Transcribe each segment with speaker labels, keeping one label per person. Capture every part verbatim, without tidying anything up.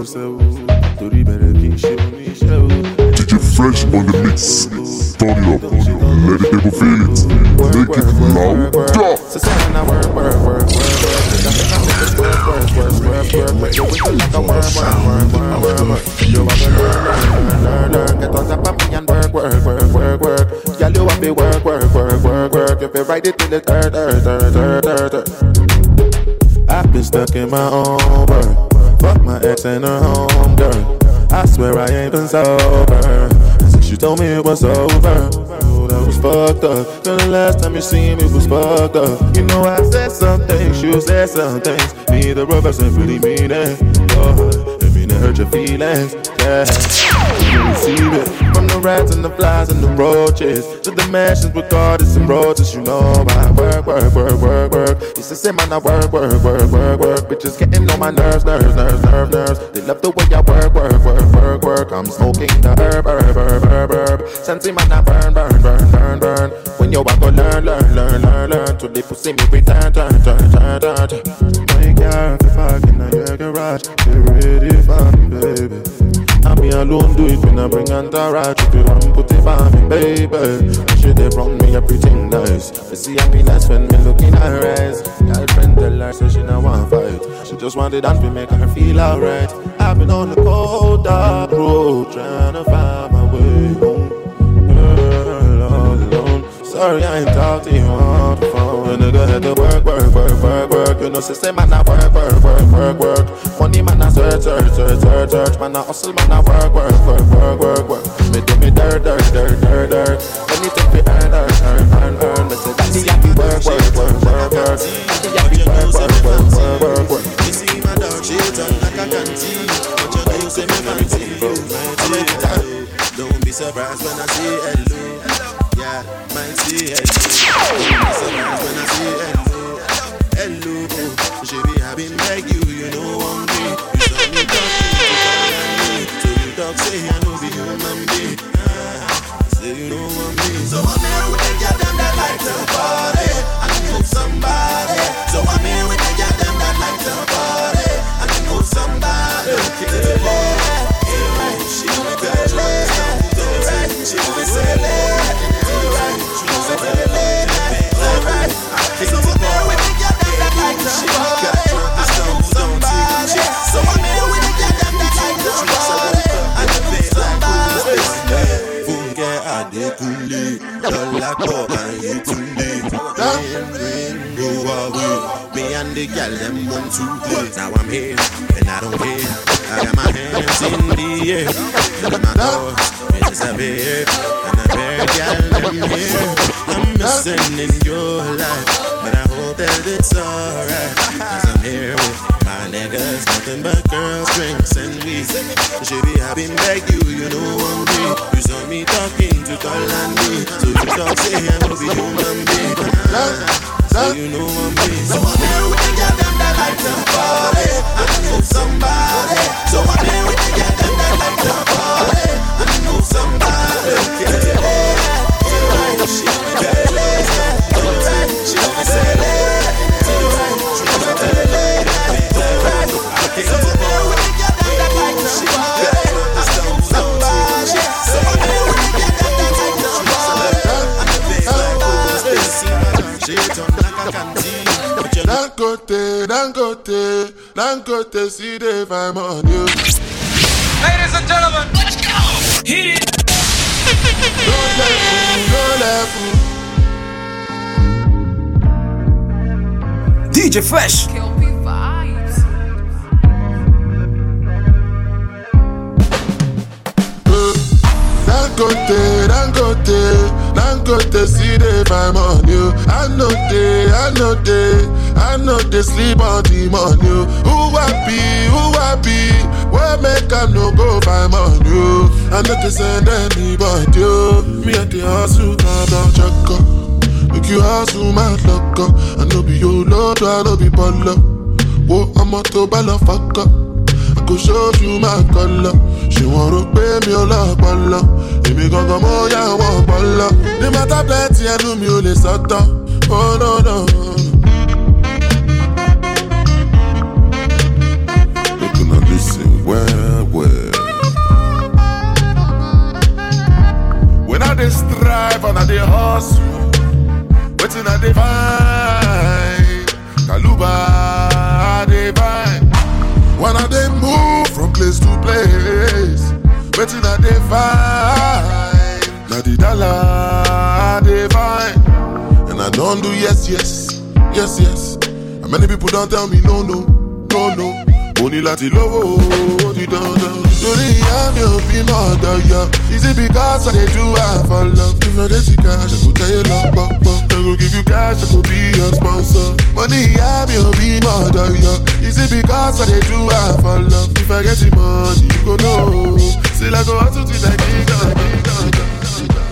Speaker 1: seu. Torí bẹ̀rẹ̀ kí n ṣe oníṣẹ́ o.
Speaker 2: D J Fresh on the mix. Turn it up, let the people feel it. Make it loud.
Speaker 1: So say when I work, work, work, work, work. That's the time to work, work, work, work, work. Make you wiggle like a worm, worm, worm, worm, worm, worm. You have to learn, learn, learn, learn. Get on top of me and work, work, work, work, work. Girl, you have to work, work, work, work, work. If you ride it till the third, third, third, third, third, third. I've been stuck in my own world. Fuck my ex and her home girl. I swear I ain't been sober since you told me it was over. Oh, that was fucked up. Then the last time you seen me was fucked up. You know I said some things, you said some things. Neither of us ain't really mean it. Oh, it mean it hurt your feelings. Yeah, you receive it from the rats and the flies and the roaches to the mansions with gardens and roses. You know I work, work, work, work, work. Used to say man I work, work, work, work, work. Bitches getting on my nerves, nerves, nerves, nerves, nerves. They love the way I work, work, work, work, work. I'm smoking the herb, herb, herb, herb, herb. Sensei man I burn, burn, burn, burn, burn. When you walk go learn, learn, learn, learn, learn. To the pussy me return, turn, turn, turn, turn, turn. My car, if I can in your garage, get ready for me, baby. I me alone do it when I bring entourage. If you want put it on me, baby. She they brought me everything nice. You see happiness when me looking at her eyes. Girlfriend tell her so she not want fight. She just want it done to make her feel alright. I've been on the cold dark road trying to find my way home. Girl, all alone. Sorry I ain't talk to you on the phone. And nigga had to work, work, work, work, work. You know system man I work, work, work, work, work. Money man I search, search, search, search, search. Man I hustle, man I work, work, work, work, work, work. Me do me dirt, dirt, dirt, dirt, dirt. Anything we earn, earn, earn, earn, earn. Me say daddy I be work, work, work, work, work. Daddy I be work, work, work, work, work, work.
Speaker 3: You see my dog shit on like a canteen. But you know you say me fancy you, don't be surprised when I say hello. Yeah, might say hello. Don't be surprised when I say hello. Hello, she be having like you, you know one day. You saw me talking, so you talk say I know be human being. Say you know one day. So I'm here with the girl them that like to party and move somebody. So I'm here with the girl them that like to party and move somebody. Kick it to the she be good, she be silly. So I'm here with the girl them that like to party and move somebody. So I'm here with the girl them that like to party and move somebody. Funke Adekunle, Lola Pop and Yetunde. Rain, rain, go away. Me and the girl them want to play. Now I'm here and I don't care. I got my hands in the air and my door is a bear and a bear girl them here. I'm missing in your life, but I hope that it's alright. Cause I'm here with my niggas, nothing but girls, drinks and weed. She be having like you, you know one day. You saw me talking to call on me, so you don't say I will be human being. So you know I'm me. So I'm here with the girl them that like to party and move somebody. So I'm here with the girl them that like to party and move somebody. She be belly, she be silly. So I'm here with the girl them that like to party and move somebody. So I'm here with the girl them that like to party and move somebody. She done like a canteen.
Speaker 4: Dangote, Dangote, Dangote, see the vibe on you.
Speaker 5: Ladies and gentlemen, let's go! Hit it!
Speaker 4: Don't let fool, don't let fool.
Speaker 6: D J Fresh.
Speaker 4: Dangote, Dangote, Dangote, see the vibe on you. I know they, I know they, I know they sleep on the money. Who happy, who happy, where make I no go vibe on you. I know they send anybody, yo. Me and the hustle, come down, check up. Make you hustle, my luck up. I know be your lord, I know be baller. Whoa, I'm a to baller, fuck up. I go show you my color. She wanna pay me all up, all up. If me gon' go more, yeah, I want all up. The matter plenty, I know me only satan. Oh no no. Looking at listen well. hustle. Waiting at the vine. Kaluba, the vine. When I they move from place to place. Waiting at the vine. Now the dollar, the vine. And I don't do yes, yes, yes, yes. And many people don't tell me no, no, no, no. Money lati lowo, di dandan. Sorry, I'm your be mother, yeah. Is it because I dey do I for love? If I get you cash, I go tell you love, but, but I go give you cash, I go be your sponsor. Money, I'm your be mother, yeah. Is it because I dey do I for love? If I get you money, you go know. Still I go out to till I get done, get done, get done.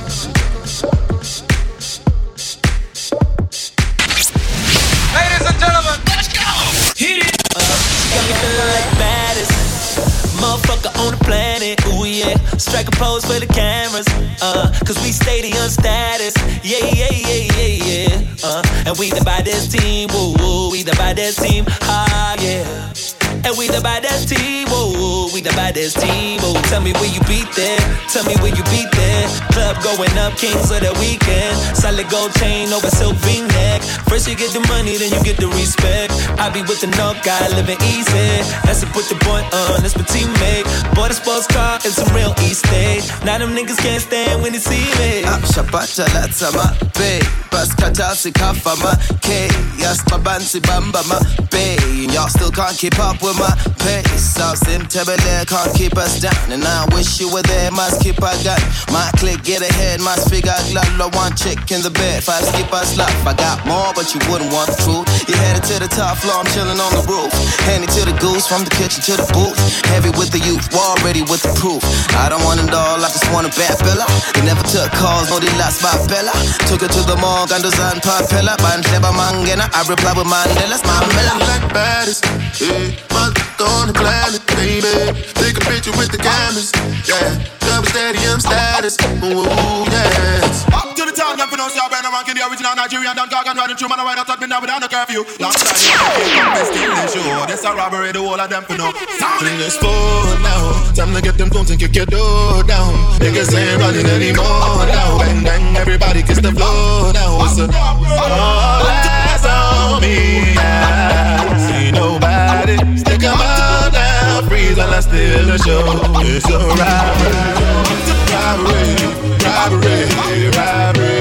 Speaker 5: Ladies and gentlemen, let's go! Hit it!
Speaker 6: Got me feeling like the baddest motherfucker on the planet. Ooh yeah, strike a pose for the cameras. Uh, cause we stadium status. Yeah, yeah, yeah, yeah, yeah. Uh, and we the baddest team. Woo, woo, we the baddest team. Ah, yeah. And we the baddest team. Woo, woo, we the baddest team. Woo, tell me where you beat there. Tell me where you beat there. Club going up, kings of the weekend. Solid gold chain over silk V-neck. First you get the money, then you get the respect. I be with the no guy living easy. That's to put the boy on, that's my teammate. Boy, the sports car is some real East State. Now them niggas can't stand when they see me.
Speaker 7: Shapacha lata ma bay, bas katasi kafa ma K, yes my bansi bamba ma bay. Y'all still can't keep up with my pace. South Sim Tebele can't keep us down. And I wish you were there, must keep our gun. My click get ahead, must figure out love. One chick in the bed, five skip us love. I got more, but you wouldn't want the truth. You headed to the top floor, I'm chilling on the roof. Handy to the goose, from the kitchen to the booth. Heavy with the youth, war ready with the proof. I don't want it all, I just want a bad fella. They never took calls, no they lost my bella. Took her to the mall, gun design papella. Bansheba mangena, I reply with Mandela's my mela.
Speaker 4: Like baddest, yeah. Mother on the planet, baby. Take a picture with the cameras, yeah. Double stadium status, ooh, yes.
Speaker 3: Up to the town, I'm pronounced your brand. I'm rocking the original Nigerian Don Gargan riding through, man. I ride out me now without a curfew. Long time, I'm still in show. This a robbery, the whole of them for no.
Speaker 4: In this phone now, time to get them phones and kick your door down. Niggas ain't running anymore now. Bang bang, everybody kiss the floor now. It's a all eyes on me. I see nobody. Stick 'em out now, freeze while I steal the show. It's a robbery, robbery, robbery, robbery,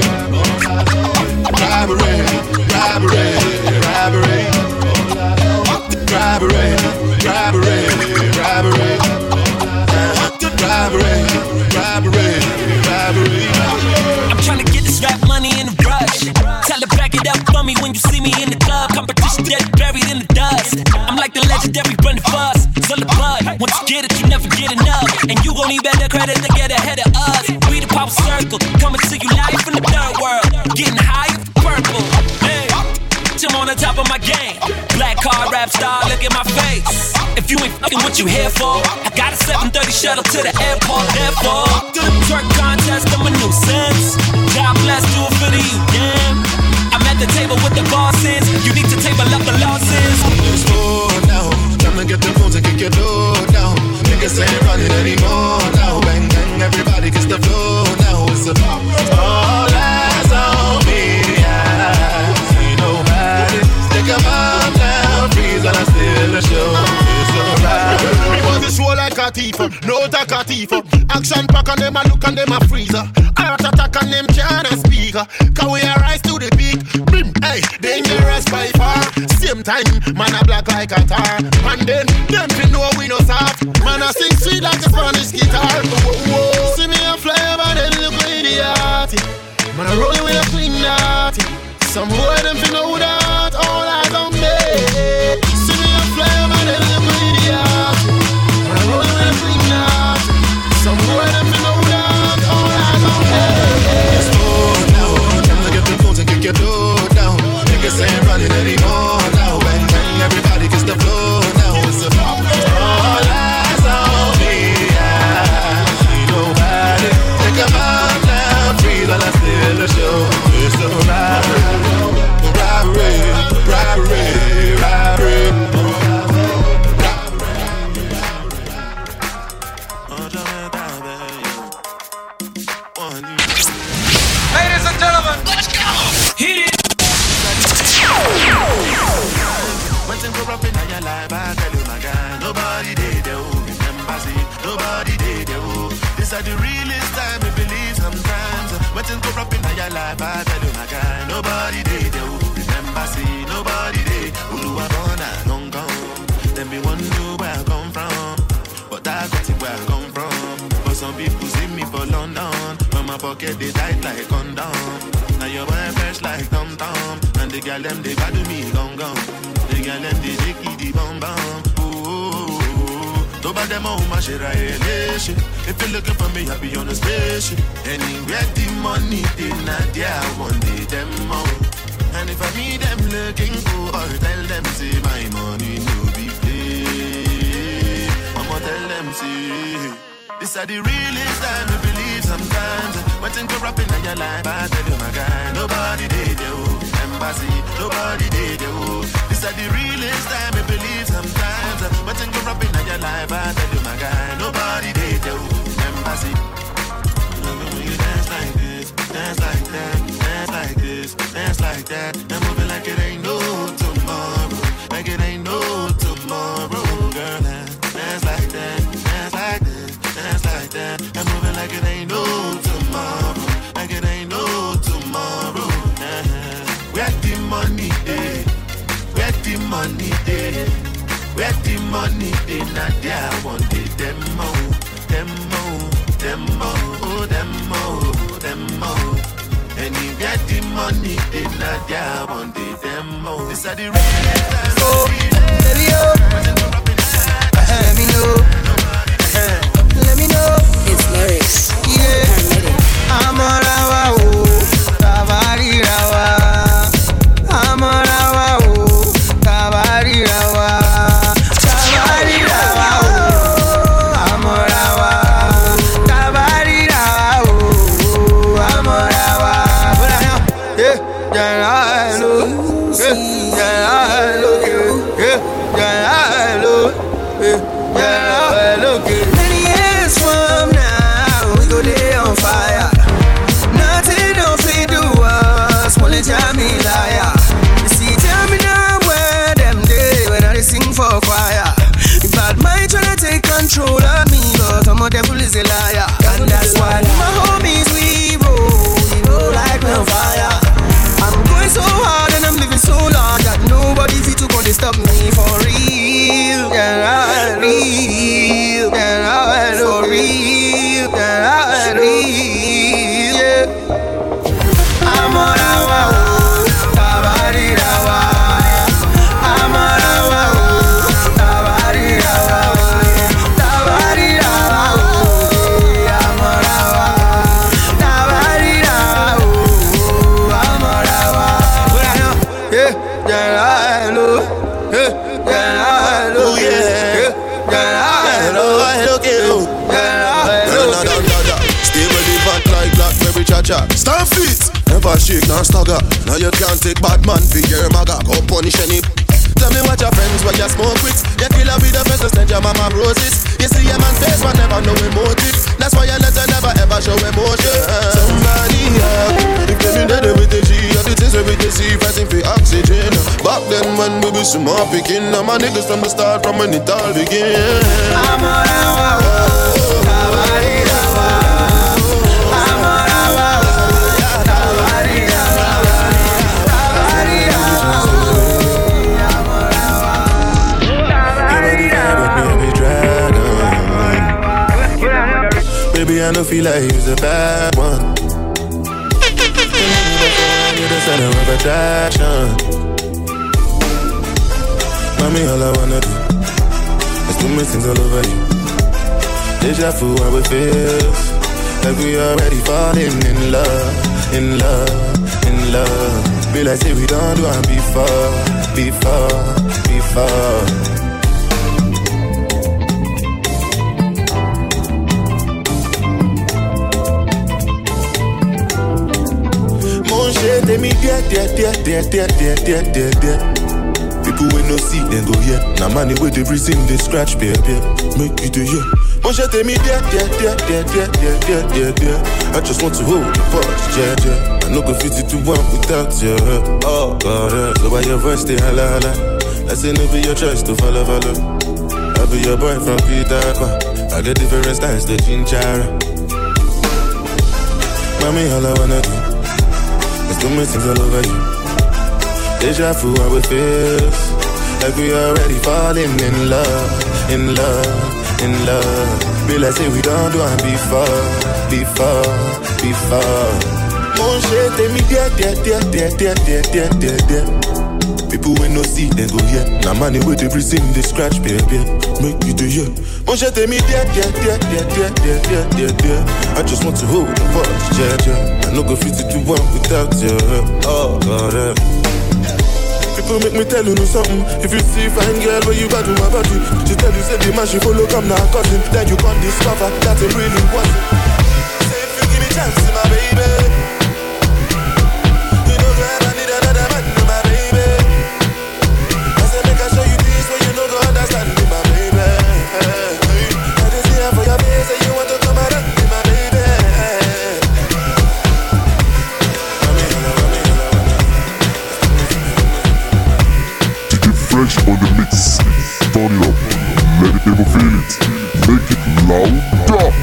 Speaker 4: robbery, robbery, robbery, robbery, robbery, robbery, robbery, robbery, robbery.
Speaker 6: I'm trying to get this rap money in a rush. Tell her back it up for me when you see me in the club. Competition dead buried in the dust. I'm like the legendary Brendan Fuss. It's on the blood. Once you get it, you never get enough. And you gon' need better credit to get ahead of us. We the pop circle, coming to you live from the third world. Getting high off the purple. Hey, I'm on the top of my game. Black car rap star, look at my face. If you ain't fucking what you here for, I got a seven thirty shuttle to the airport. Therefore, to the twerk contest, I'm a nuisance. God bless, do it for the youth, damn. I'm at the table with the bosses. You need to table up the losses.
Speaker 4: It's four now. Time to get the phones and kick your door down. Niggas ain't running anymore now. Bang bang, everybody kiss the floor now. It's a all eyes on me. I see nobody. Stick 'em out now, freeze while I steal the show. It's alright.
Speaker 3: It was a show like a thief, no talk a thief. Action pack on them, a look on them, a freezer. Heart attack on them, can't speak. Cause we are rise to the peak. Bim, hey, dangerous by far. Same time, man a black like a tar. And then, them fi know we no soft. Man a sing sweet like a Spanish guitar. Whoa, whoa. See me a fly over them little idiot. Man a rolling with a clean naughty. Some boy them fi know that all eyes on me. See me a fly over them little idiot. Man a rolling with a clean naughty. Some boy them fi know that all eyes on me.
Speaker 4: It's four now. Time to get the phones and kick your door down. Niggas ain't running anymore now. Bang bang, everybody kiss the floor now. It's a all eyes on me. I see nobody. Take 'em out now, freeze while I steal the show. It's a robbery, robbery. This are the realest time we believe sometimes. When things go up in your life, I tell you my guy, nobody did you. Remember, see, nobody did. Who do I wanna long gone? Then me wonder where I come from. But that's got it where I come from. But some people see me for London. But my pocket they tight like condom. Now your boy fresh like Tom Tom. And the girl them they got to me gone gone. The girl them they shaky the bum bum. Don't buy them home, I share a relation. If you're looking for me, I'll be on a spaceship. Anywhere the money, they not there, one day them more. And if I meet them looking for, I'll tell them, say my money no be play. I'ma tell them, say this are the realest time we believe sometimes. When things go up in your life, I tell you my guy, nobody did you. Embassy, nobody did you. This are the realest time we believe sometimes. When things go up in your life, I tell you my guy, nobody did you. Embassy. When you dance like this, dance like that, dance like this, dance like that, and moving like it ain't no tomorrow, like it ain't no tomorrow, girl. Dance like that, dance like this, dance like that, and moving like it ain't no tomorrow, like it ain't no tomorrow. Where the money is, where the money is, where the money is, not there. One day, them more, them more, them more, oh, them more, them more. And you get the money is, not there. One day, them more. This are the real times.
Speaker 7: Oh, baby, oh, let me know, let me know.
Speaker 8: It's lyrics.
Speaker 7: Yeah, I'm a rawa, oh, ravari rawa. I'm a rawa, oh, ravari rawa. Ravari rawa, oh, I'm a rawa. Ravari rawa, oh, I'm a rawa. But I know, yeah, yeah, I know, yeah, yeah, I know, yeah, yeah, I know, yeah, yeah, I know. Many years from now, we go there on fire. Nothing don't fit to us, only tell me liar. You see, tell me now where them day when I sing for choir. If bad mind tryna take control of me, but I'm a devil is a liar. And that's why my homies we roll, we roll like on fire. I'm going so hard and I'm living so long that nobody fit to go to stop me for real. Yeah, real. Yeah, for real. Yeah, real. Yeah. I'm on our own. Tabari rawa. I'm on our own. Tabari rawa. Tabari rawa. I'm on our own. Tabari rawa. I'm on our own. Yeah, yeah, I know. Yeah, yeah, I know. Yeah, yeah, I know. I know. Yeah, I know.
Speaker 4: Stable event like Blackberry Cha-Cha. Stand fit, never shake, nor stagger. Now you can't take bad man for your maga. Go punish any. Tell me what your friends when you smoke with. You kill her with the first to send your mama roses. You see a man's face but never know emotive. That's why you let her never ever show emotion. Somebody up, if they mean that with the G, all the things we can see fighting for oxygen. Back then when we be small picking, now my niggas from the start, from when it all begin.
Speaker 7: I'm on our own. Tabari rawa. I'm on our own. Tabari rawa. Tabari rawa. I'm on our own.
Speaker 4: Baby, I don't feel like he's a bad one. You're the center of attraction. Mommy, all I wanna do is do my things all over you. Deja vu, how it feels like we already falling in love, in love, in love. Be like say we don't do it before, before, before. They me dear, dear, dear, dear, dear, dear, dear, dear, dear. People will no see, then go here. Now money with the reason they scratch, beer, beer. Make you do yeah. Mon chat, they me dear, dear, dear, dear, dear, dear, dear, dear, dear. I just want to hold the force, yeah, yeah. I no go fit to one without you. Oh, God, uh, so why your voice stay holla, holla? I say no be your choice to follow, follow. I'll be your boy from Peter Aqua. I get different styles to Chinchara. Mommy, all I wanna do is do me things all over you. Deja vu, how it feels, like we already falling in love, in love, in love. Be like say we don't do it before, before, before. Mon shit, tell me dear, dear, dear, dear, dear, dear, dear, dear, dear. People when no see, they go here. Now money with every sin, they scratch, baby. Make you do yeah. Mon shit, tell me dear, dear, dear, dear, dear, dear, dear, dear, dear. I just want to hold the voice, yeah, yeah. I no go fit to do one without you. Oh, God, yeah. People make me tell you know something. If you see fine girl where you got to my body, she tell you say the man she follow come now cousin. Then you can't discover that it really wasn't. Say if you give me chance, my baby, you know that I need another man, my baby. I say make I show you this way you know go understand me, my baby. I just see her for your face, say you want to come around me, my baby.
Speaker 2: Fresh on the mix, turn it up, let the people feel it, make it louder.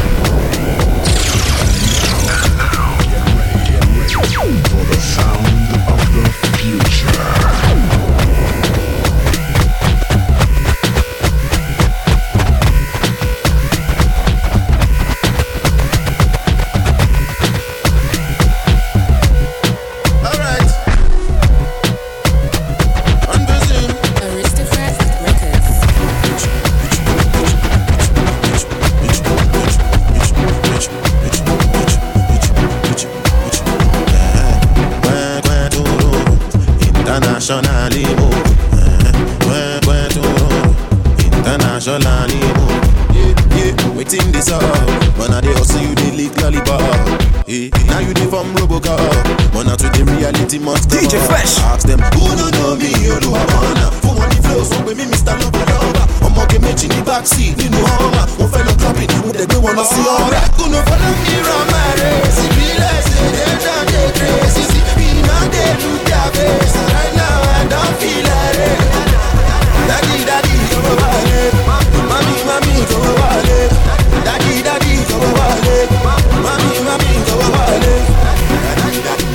Speaker 2: For the sound of the future.
Speaker 4: Internationally move, internationally move. Yeah, yeah, waiting this up. When I dey hustle, you dey lick lollipop. Yeah, now you dey from Robocop. When I to the reality must come. D J Fresh. Ask them who no know me, you know I wanna. Who want the flow, so with me, Mister Lover Lover. I'm okay, me in the backseat, you know how. One fellow clapping, with the good one I see all that. Gonna follow me around my race. If you like, say they down they crazy. See me now they look their face. Right now I don't feel like it. Daddy, daddy, come over it. Mommy, mommy, come over it. Daddy, daddy, come over it. Mommy, mommy, come over it. Daddy, daddy.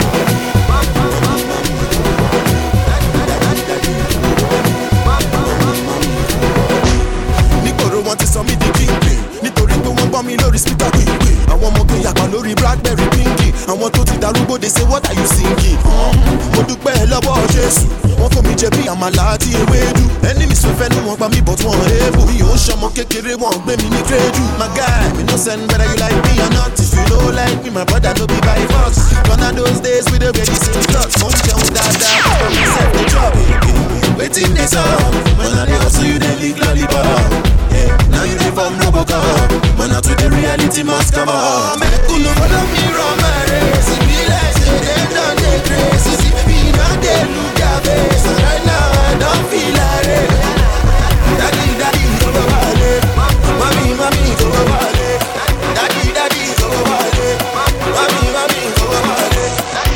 Speaker 4: Nikoro want to send me the king pin. Nítorí pé wọ́n gbọ́ mi lórí speaker pípé. Àwọn ọmọ gbé yàgbọ́ lórí Blackberry pinky. Àwọn tó ti darúgbó they say what are you singing? Mo dúpẹ́ lọ́wọ́ Jésù. Wọ́n fún mi jẹ bí àmàlà àti ewédú. Enemies fẹ́ fẹ́ nu wọn pa mí but wọ́n ébù. Mi ò ń ṣọmọ kékeré wọn gbé mi ní krédù. My guy, me no send whether you like me or not. If you no like me, my brother no be by force. Gone are those days we dey ready same clocks. Mo ń jẹun dáadáa, for myself dey chop. Wetin dey sup? When I dey hustle you dey lick lollipop. Yeah, now you dey from Robocop. When I to the reality must come up. Make you no follow me run my race. It be like say they done dey crazy. See me now they look their face. And right now I don't feel like it. Daddy, daddy, come over it. Mommy, mommy, come over it. Daddy, daddy, come over it. Mommy, mommy, come over it.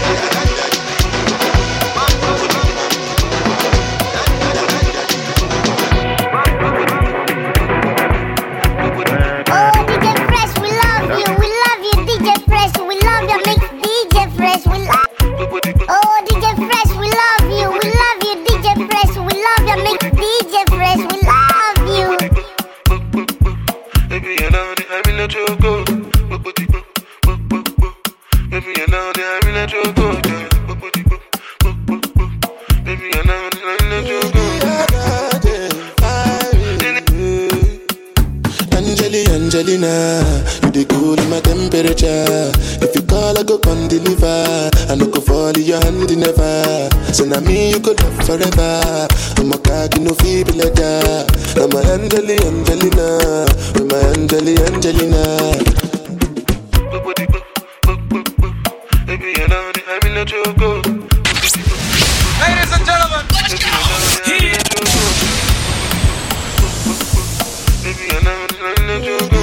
Speaker 8: Oh, D J Fresh, we love you. We love you, D J Fresh. We love your mix, D J Fresh. We love. Oh, D J Fresh, we love you. We love you, D J Fresh. We love your mix, D J Fresh. We love you.
Speaker 4: Baby, you know that I'm in a choco. Baby, you know that I'm in a choco. Baby, you know that I'm in a choco. Angeli, Angelina, you the cool in my temperature. If you call, I go come deliver. I no go fall in your hand never. So now me you could love forever. I'm a cocky no feeble like that. I'm a Angeli, Angelina. I'm a Angeli, Angelina. Baby, you know that I'm in a choco.
Speaker 5: Ladies and gentlemen, let's go. Here.
Speaker 4: Baby, you know that I'm in a choco.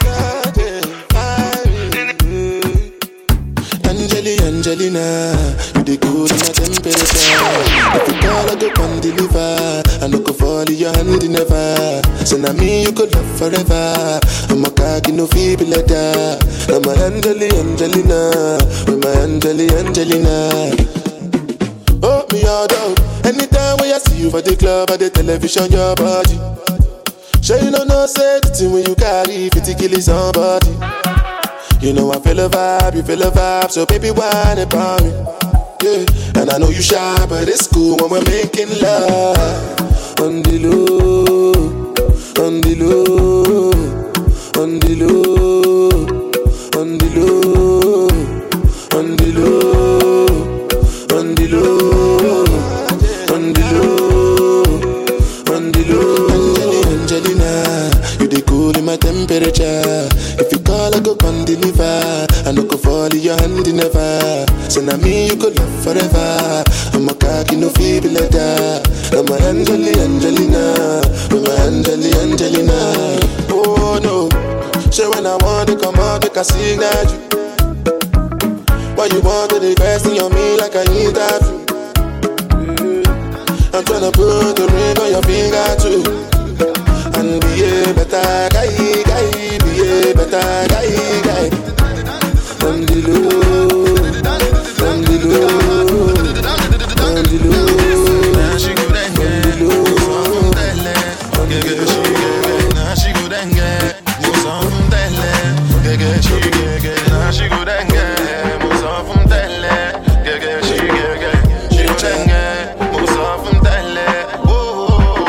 Speaker 4: Angeli, Angelina, you the cool in my temperature. If you call, I go come deliver. I no go fall in your hand never. So now me you could love forever. I'm a cocky no feeble letter. I'm a Angeli Angelina, with my Angeli Angelina. Oh me all down. Anytime when I see you for the club or the television, your body. Sure you know no say the thing when you carry fifty killing somebody. You know I feel a vibe, you feel a vibe, so baby whine about me. Yeah, and I know you shy, but it's cool when we're making love. On the low, on the low, on the low, on the low, on the low, on the low, on the low, on the low. Angelina, you the cool in my temperature. If you call, I go come deliver. I no go fall in your hand never. So now me you could love forever. I'm a cocky no feeble letter. I'm a Angeli Angelina, I'm a Angeli Angelina. Oh no, so when I want to come out, make I signal you. Why you want to invest on me like I need that? I'm tryna put the ring on your finger too. And be a better guy, guy, be a better guy, guy. On the low, on the low, on the low. Now she go then get, move on from that. Get get she get get. Now she go then get, move on from that. Get get she get get. Now she go then get, move on from that. Get get she get get. She go then get, move on from that. Oh,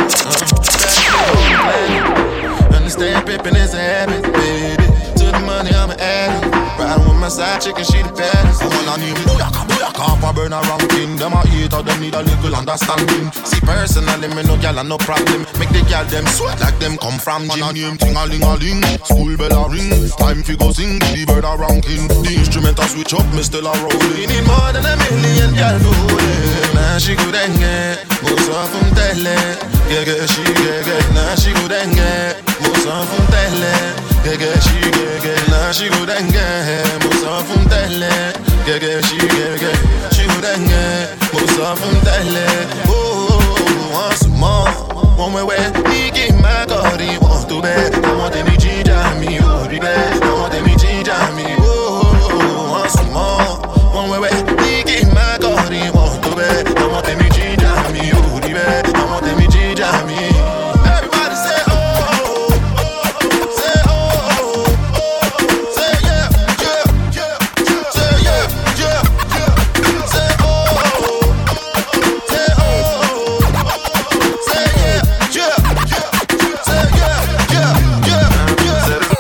Speaker 4: understand pimpin' is a habit, baby. To the money I'm an addict. Riding with my side chicken, she the baddest. I wanna need booyaka, booyaka for burn a ranking. Them a eat or them need a little understanding. See personally, me no gyal a no problem. Make the gyal them sweat like them come from gym. Man a name ting a ling a ling, school bell a ring. Time fi go sing, the bird a ranking. The instrument a switch up, me still a rolling. We need more than a million gyal do it. Now she go then get, moves off from tele. Yeah, yeah, she get get. Now she go then get, moves off from tele. Yeah, yeah, she get get. Now she go then get, moves off from tele. Yeah, yeah, she get get. She go then get, moves off from tele. Oh, once more, one way way. He give my God, he want to bed. I want me ginger me, oh the best. I want me ginger me, oh once more, one way way. He give my God, he want to bed. I want me ginger me, oh the best. I want me ginger me. Everybody say oh, say oh, say yeah, yeah, yeah, say yeah, yeah, yeah, say oh, say oh, say yeah, yeah, yeah, say yeah, yeah, yeah, yeah.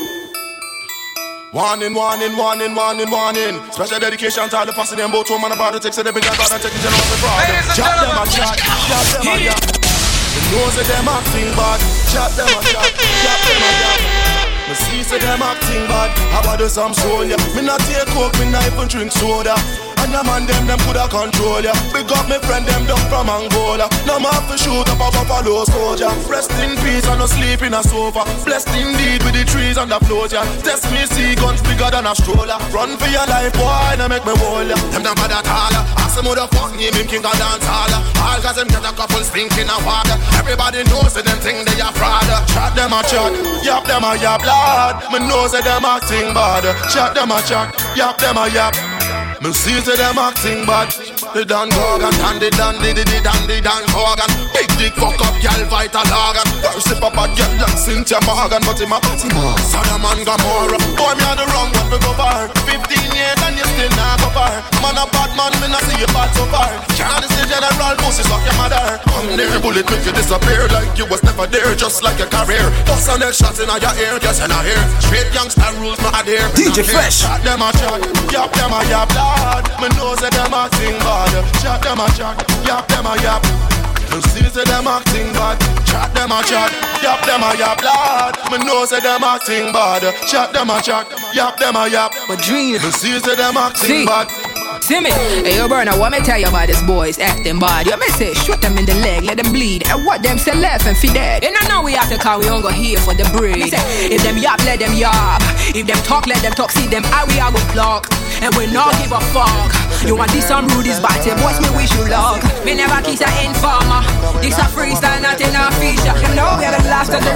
Speaker 4: Warning, warning, warning, warning, warning. Special dedication to all the posse them both home and about to take to the big God and take the general the fraud. Chop them a chat, chop them a chat. The nose of them acting bad. Chop them a chat, chop them a chat. Me see say them acting bad. How about do some soul, yeah. Me not take coke, me not even drink soda. And the man them, them coulda control ya. Big up me friend them down from Angola. No man fi shoot up a buffalo soldier. Rest in peace and no sleep in a sofa. Blessed indeed with the trees and the floors ya. Test me see guns bigger than a stroller. Run for your life boy, no make me hold ya. Them them bad at all. Ask them who the fuck name him king of dance hall. All cause them get a couple stinking a water. Everybody knows that them think they are fraud. Chat them a chat, yap them a yap lad. Me know say them acting bad. Chat them a chat, yap them a yap. Me see say them acting bad. The Dan Gorgon, dandy dandy the dandy Dan Gorgon. Big dick fuck up girl vital organ. First sip up a girl like Cynthia Morgan, but him a Sodom and Gomorrah. Boy me on the wrong one to go far. Fifteen years and you still not go far. Man a bad man, me not see you bad so far. Can't see general pussy suck your mother. Come there, bullet make you disappear like you was never there, just like a career. Bust a next shot in your ear, yes in a ear. Straight gangster rules me adhere.
Speaker 9: D J Fresh.
Speaker 4: Shot them a shot, yap them a yap lad. Me know say them acting bad. Shot them a shot, yap them a yap. Me see say them acting bad. Shot them a shot, yap them a yap lad. Me know say them acting bad. Shot them a shot, yap them a yap.
Speaker 10: But dream.
Speaker 4: Me see say them acting bad.
Speaker 10: See me, hey yo Burner, what me tell you about this boys acting bad? You me say shoot them in the leg, let them bleed. And what them say left and feed dead. And I know we have to call, we don't go here for the breed. Me say, if them yap, let them yap. If them talk, let them talk. See them how we are go block. And we not give a fuck. You want this some rude, this bad, say boys me wish you luck. Me never kiss a informer. This a freestyle, not in a feature. You know we are the last of the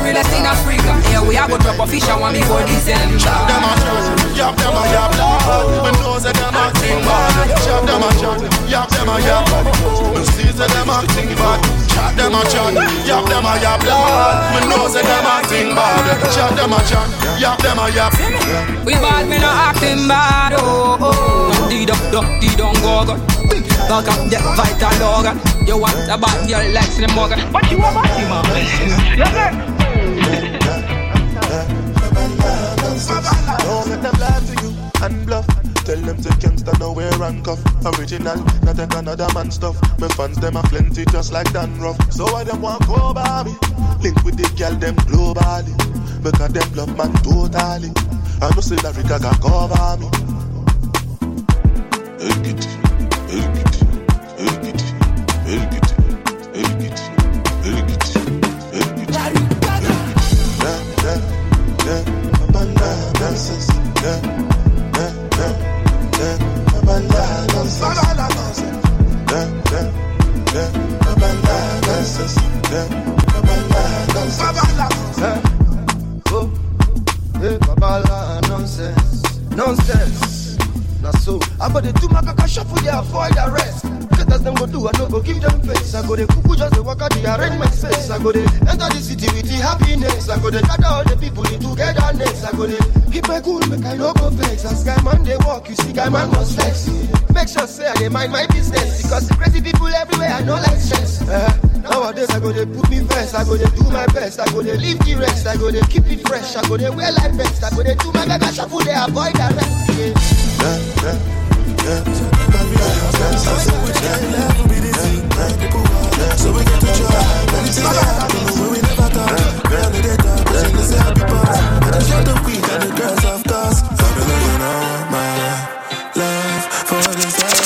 Speaker 10: Africa. Yeah, we are go drop a fish and one before December.
Speaker 4: Chop them a chat, yap them a yap lad. We know say them acting bad. Chop them a chat, yap them a yap. We see say them acting bad. Chop them a chat, yap them a yap lad. We know say them acting bad. Chop them a chat, yap them a yap.
Speaker 10: We bad, me no acting bad. Oh oh, dee dum dum dee dum go go. Back up that vital organ. You want a bad girl like Slim Morgan, but you a bad man.
Speaker 4: Don't let them lie to you and bluff. Tell them they can't stand nowhere and cuff. Original, not like another man stuff. My fans them are plenty just like Dan Ruff. So why them want go by me? Link with the girl them globally. Because them love man totally. I know say that Rika can cover me. Hey, get it.
Speaker 9: Nonsense. Now so, I got the two macaca shuffle, they avoid the rest. Get as them go do, I no go give them face. I go the cuckoo just the walk out the arrangement space. I go the enter the city with the happiness. I go the gather all the people in togetherness. I go the keep my cool, make I no go vex. As guy man they walk, you see guy man must flex. Make sure say I they mind my business. Because the crazy people everywhere I know like stress. Uh, nowadays I go they put me first. I go they do my best. I go they leave the rest. I go they keep it fresh. I go they wear like best. I go they do my mega shuffle, they avoid the rest. Yeah. Yeah, yeah, yeah. So we get to try. Many things that happen when we never thought. Barely they talk, but you say happy parts. I just love the week and the girls of course. I've been looking all my love for this type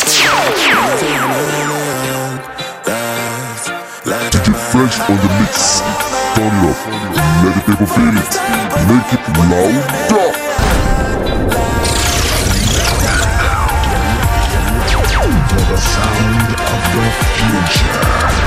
Speaker 9: of
Speaker 2: D J Fresh on the mix. Turn it up. Let the people feel it. Make it louder. For the sound of the future.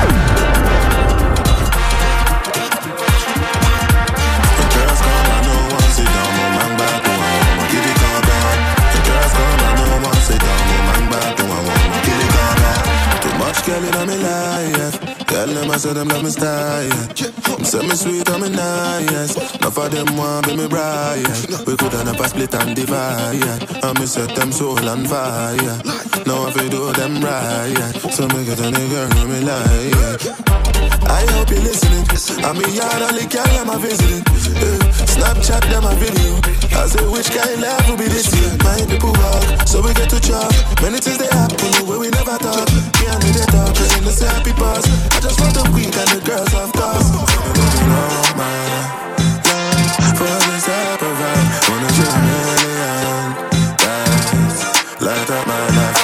Speaker 4: The girls come, I know one sit down, no man back, no one get it all back. The girls come, I know one sit down, no man back, no one get it all back. Too much girl in my life. Tell them I said them love me style. I'm say me sweet, I'm me nice. Enough of them want be me bride. We could have never split and divide. And me set them soul on fire. Now if we do them right, so make it a nigga who me like. I hope you're listening. I'm a yard only girl I'm a visiting. uh, Snapchat them a video. I say which kind life will be this year. My people walk, so we get to chop. Many things they happen where we never thought. Me and me they talk, cause in the happy past. I just want the week and the girls of course. You know my love for this type of vibe. Wanna be a million guys. Light up my life.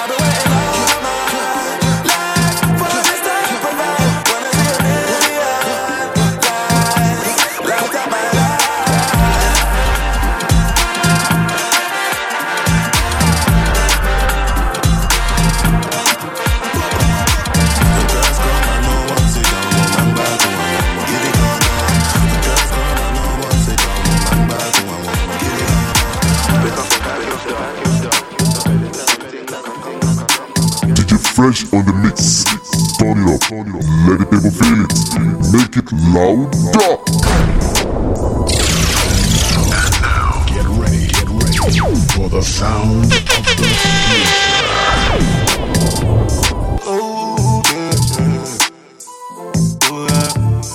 Speaker 2: Fresh on the mix. Turn it up. Let the people feel it. Make it louder.
Speaker 11: Get ready, get ready for the sound of the future.
Speaker 4: Oh, yeah, oh, yeah.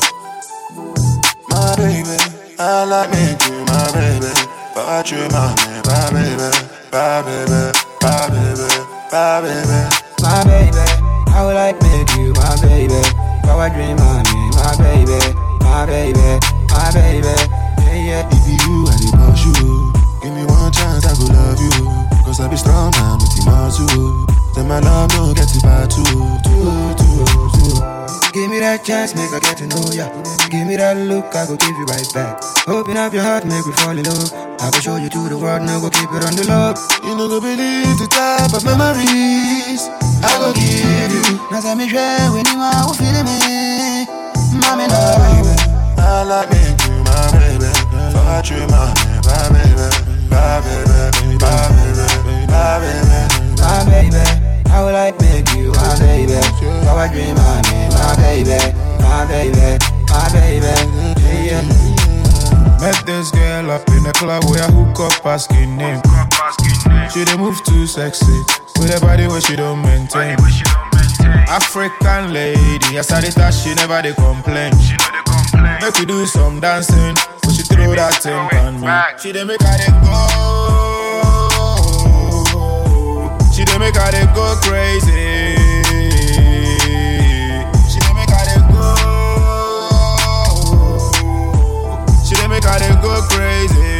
Speaker 4: My baby, I like me too, my baby. But you, my baby, my baby, my baby, my baby.
Speaker 12: My baby, I would like make you my baby. Power dream on me, my baby, my baby, my baby. Yeah, yeah.
Speaker 4: If you and the boss you, give me one chance, I go love you. Cause I be strong, I'm with the muscle. Then my love no get to buy too, too, too, too.
Speaker 12: Give me that chance, make I get to know ya. Give me that look, I go give you right back. Open up your heart, make me fall in love. I go show you to the world, now go keep it on the low.
Speaker 4: You know go believe the type of memories I go give you.
Speaker 12: Now say me share when you are feeling me. Mommy, no
Speaker 4: baby, I like me too, my baby. my dream, my baby, my baby, my baby, my baby,
Speaker 12: my baby. I would like make you my baby. How I dream, my my baby, my baby, my baby. Yeah.
Speaker 13: Met this girl up in the club where I hook up asking name. She dey move too sexy with a body where she don't maintain. African lady, yes I did that she never dey complain. Make we do some dancing, but she throw that thing on me. She dey make her dey go, she dey make her dey go crazy. She dey make her dey go, she dey make her dey go crazy.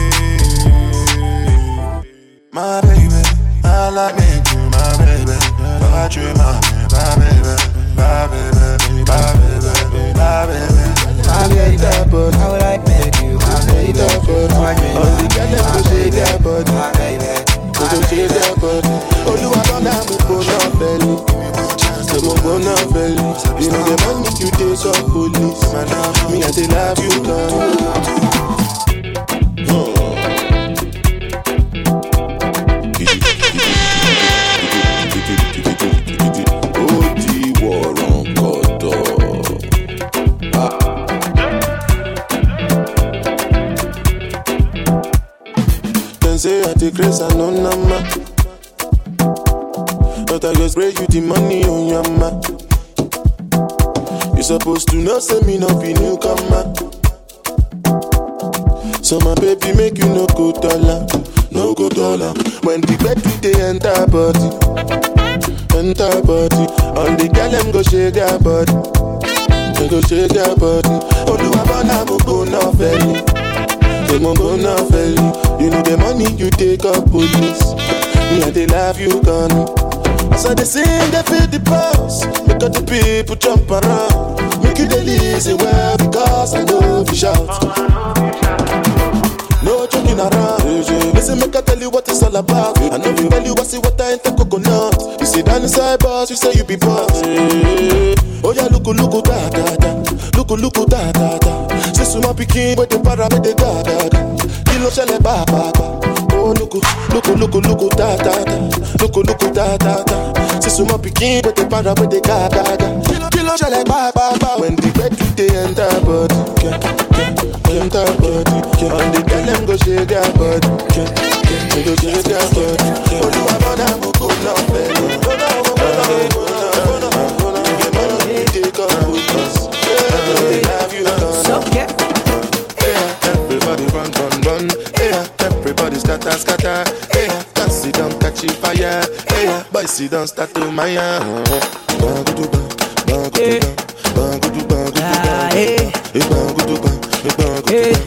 Speaker 4: My baby, I like me too, my baby. My dream, my baby, my baby, my baby, my baby.
Speaker 12: My baby, but I would like make you my baby. My dream,
Speaker 4: all the girls them go shake their body,
Speaker 12: my baby,
Speaker 4: go go shake their body. Oh, you are gonna have me put on belly, say mo gonna belly. You know the man make you take up police, me I dey love you, girl. Say I take grace and no number, but I go spray you the money on your ma. You supposed to know say me no be newcomer. So my baby make you no go dollar, no go dollar. When the bed we dey enter body, enter body. All the girl them go shake their body, they go shake their body. Oh do I wanna go go no belly. They won't go now, felly. You need the money, you take up police. Me and they love you, gone. As I they sing, they feel the pulse. Because the people jump around. Make you they listen well, because I know you shout. No joking around. Listen, make I tell you what it's all about. I know you tell you I see what I ain't the coconut. You sit down inside boss, you say you be boss. Oh yeah, look, look, da, da, da. Look, look, da, da, da. Say so my pikin, but the para with the da, da, da. Kilo shele ba, ba, ba. Oh, look, look, look, look, da, da, da. Look, look, da, da, da. Say so my pikin, but the para with the da, da, da. Kilo shele ba, ba, ba. When the bed with the enter body, enter body. On the girl them go shake their body, they go shake their body. Oh, you are gonna go go now, baby. Go now, go now, go now, go now, go now. You get money, take up with us. They have you done. Yeah, everybody run, run, run. Yeah, everybody scatter, scatter. Yeah, dance it down, catch it fire. Yeah, boys sit down, start to my bang, go do bang, bang, go do bang, bang, go do bang, go do bang, bang, go do bang, bang, go do bang.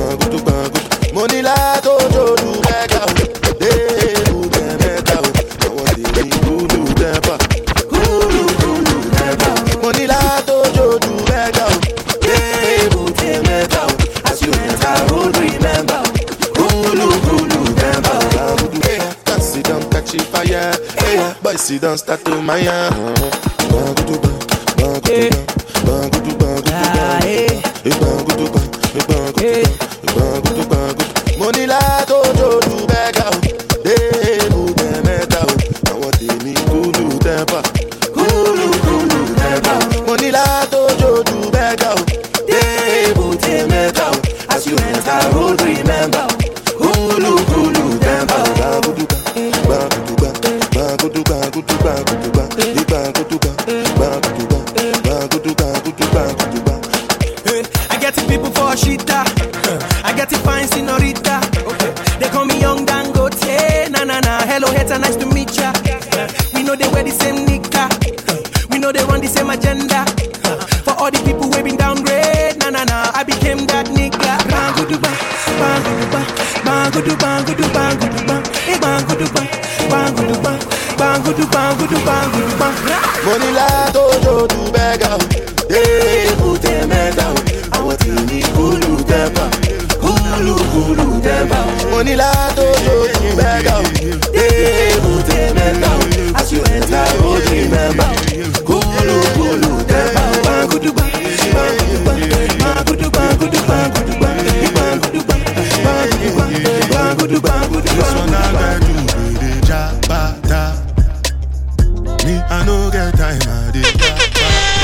Speaker 4: Money la dojo du mega, eh, du mega. I want the people do never, do do never. Money la dojo du mega, eh, du mega. As you enter, who'll remember? Who'll who'll remember? Eh, can't sit down, catch it fire. Eh, boy, sit down, start to my bang, go do bang, bang, go do bang, bang, go do bang, go do bang, eh, bang, go do bang, bang, go do bang. Money la dojo du bega, eh, bu demeta. I want the me kulu temper, kulu kulu temper. Money la dojo du bega, eh, bu demeta. As you enter, who'll remember? Kulu kulu temper. Bangu du bangu du bangu du bangu du bangu du bangu du bangu du bangu du bangu du bangu du bangu du bangu.
Speaker 14: I get the people for shita. I get the fine senorita. Okay. They call me Young Dangote. Na na na. Hello, hater, nice to meet ya. We know they wear the same nika. We know they run the same agenda. For all the people who been downgrade. Na na na. I became that nigga. Bangu du bang, bangu du bang, bangu du bangu du bangu du bang, eh bangu du bang, bangu du bang, bangu du bangu du bangu du bang.
Speaker 4: Money la dojo du bega, eh, put them down. I want to be kulu temper. Kulu, kulu, temper. Money la dojo du bega, eh, put them down. As you enter, oh, remember. Kulu, kulu, temper.
Speaker 14: Bangu du bang, bangu du bang, bangu du bangu du bangu du bang, bangu du bang.
Speaker 4: This one I got you with the jabata. Me, I no get time at the jabata.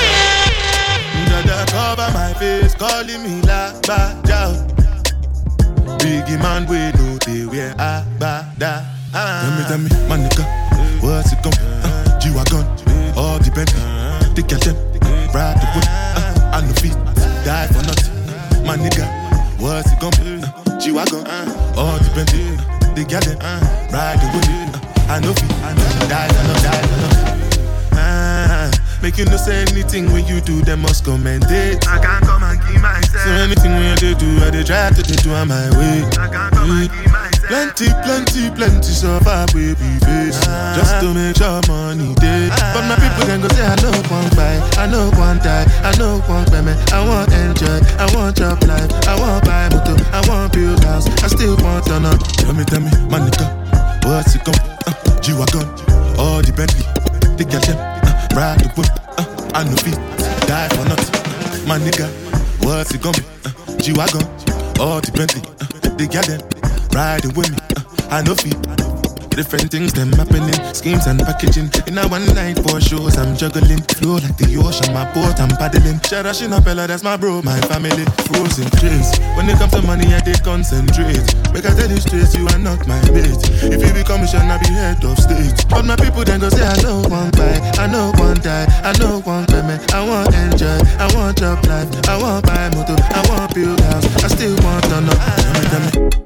Speaker 4: Dada cover my face, calling me la baja. Biggie man, we know they wear abada. Tell me, tell me, my nigga, what's it come? Uh, G-Wagon, all the Bentley, take your them, ride the whip, uh, I no feet, die for nothing. My nigga, what's it come? Uh, G-Wagon, uh, all the Bentley, take your them, uh, ride the whip, uh, I no feet, I no die for nothing, die for nothing. Uh, make you no say anything when you do, them must commentate. I can't come and keep myself. So anything when you do, I they try to do on my way. I can't come and keep myself. Plenty, plenty, plenty so far, baby face. Ah. Just to make sure money day. Ah. But my people can go say, I know one buy, I know one die, I know one payment. I want enjoy, I want job life, I want buy motor, I want build house, I still want turn up. Tell me, tell me, my nigga, what's it come? Uh, G-Wagon, all the Bentley, take your them, uh, ride the whip, uh, I know feet, die for nothing. My nigga, what's it come? Uh, G-Wagon, all the Bentley, uh, take your them. Riding with me, uh, I know feet. Different things them happening, schemes and packaging. In a one night for shows, I'm juggling. Flow like the ocean, my boat, I'm paddling. Sharashina Pella, that's my bro, my family. Frozen trace. When it comes to money, I they concentrate. Make I tell you straight, you are not my mate. If you become a I be head of state. But my people then go say, I know one buy, I know one die, I know one payment. I want enjoy, I want job life, I want buy motor, I want build house, I still want to know. Tell me, tell me.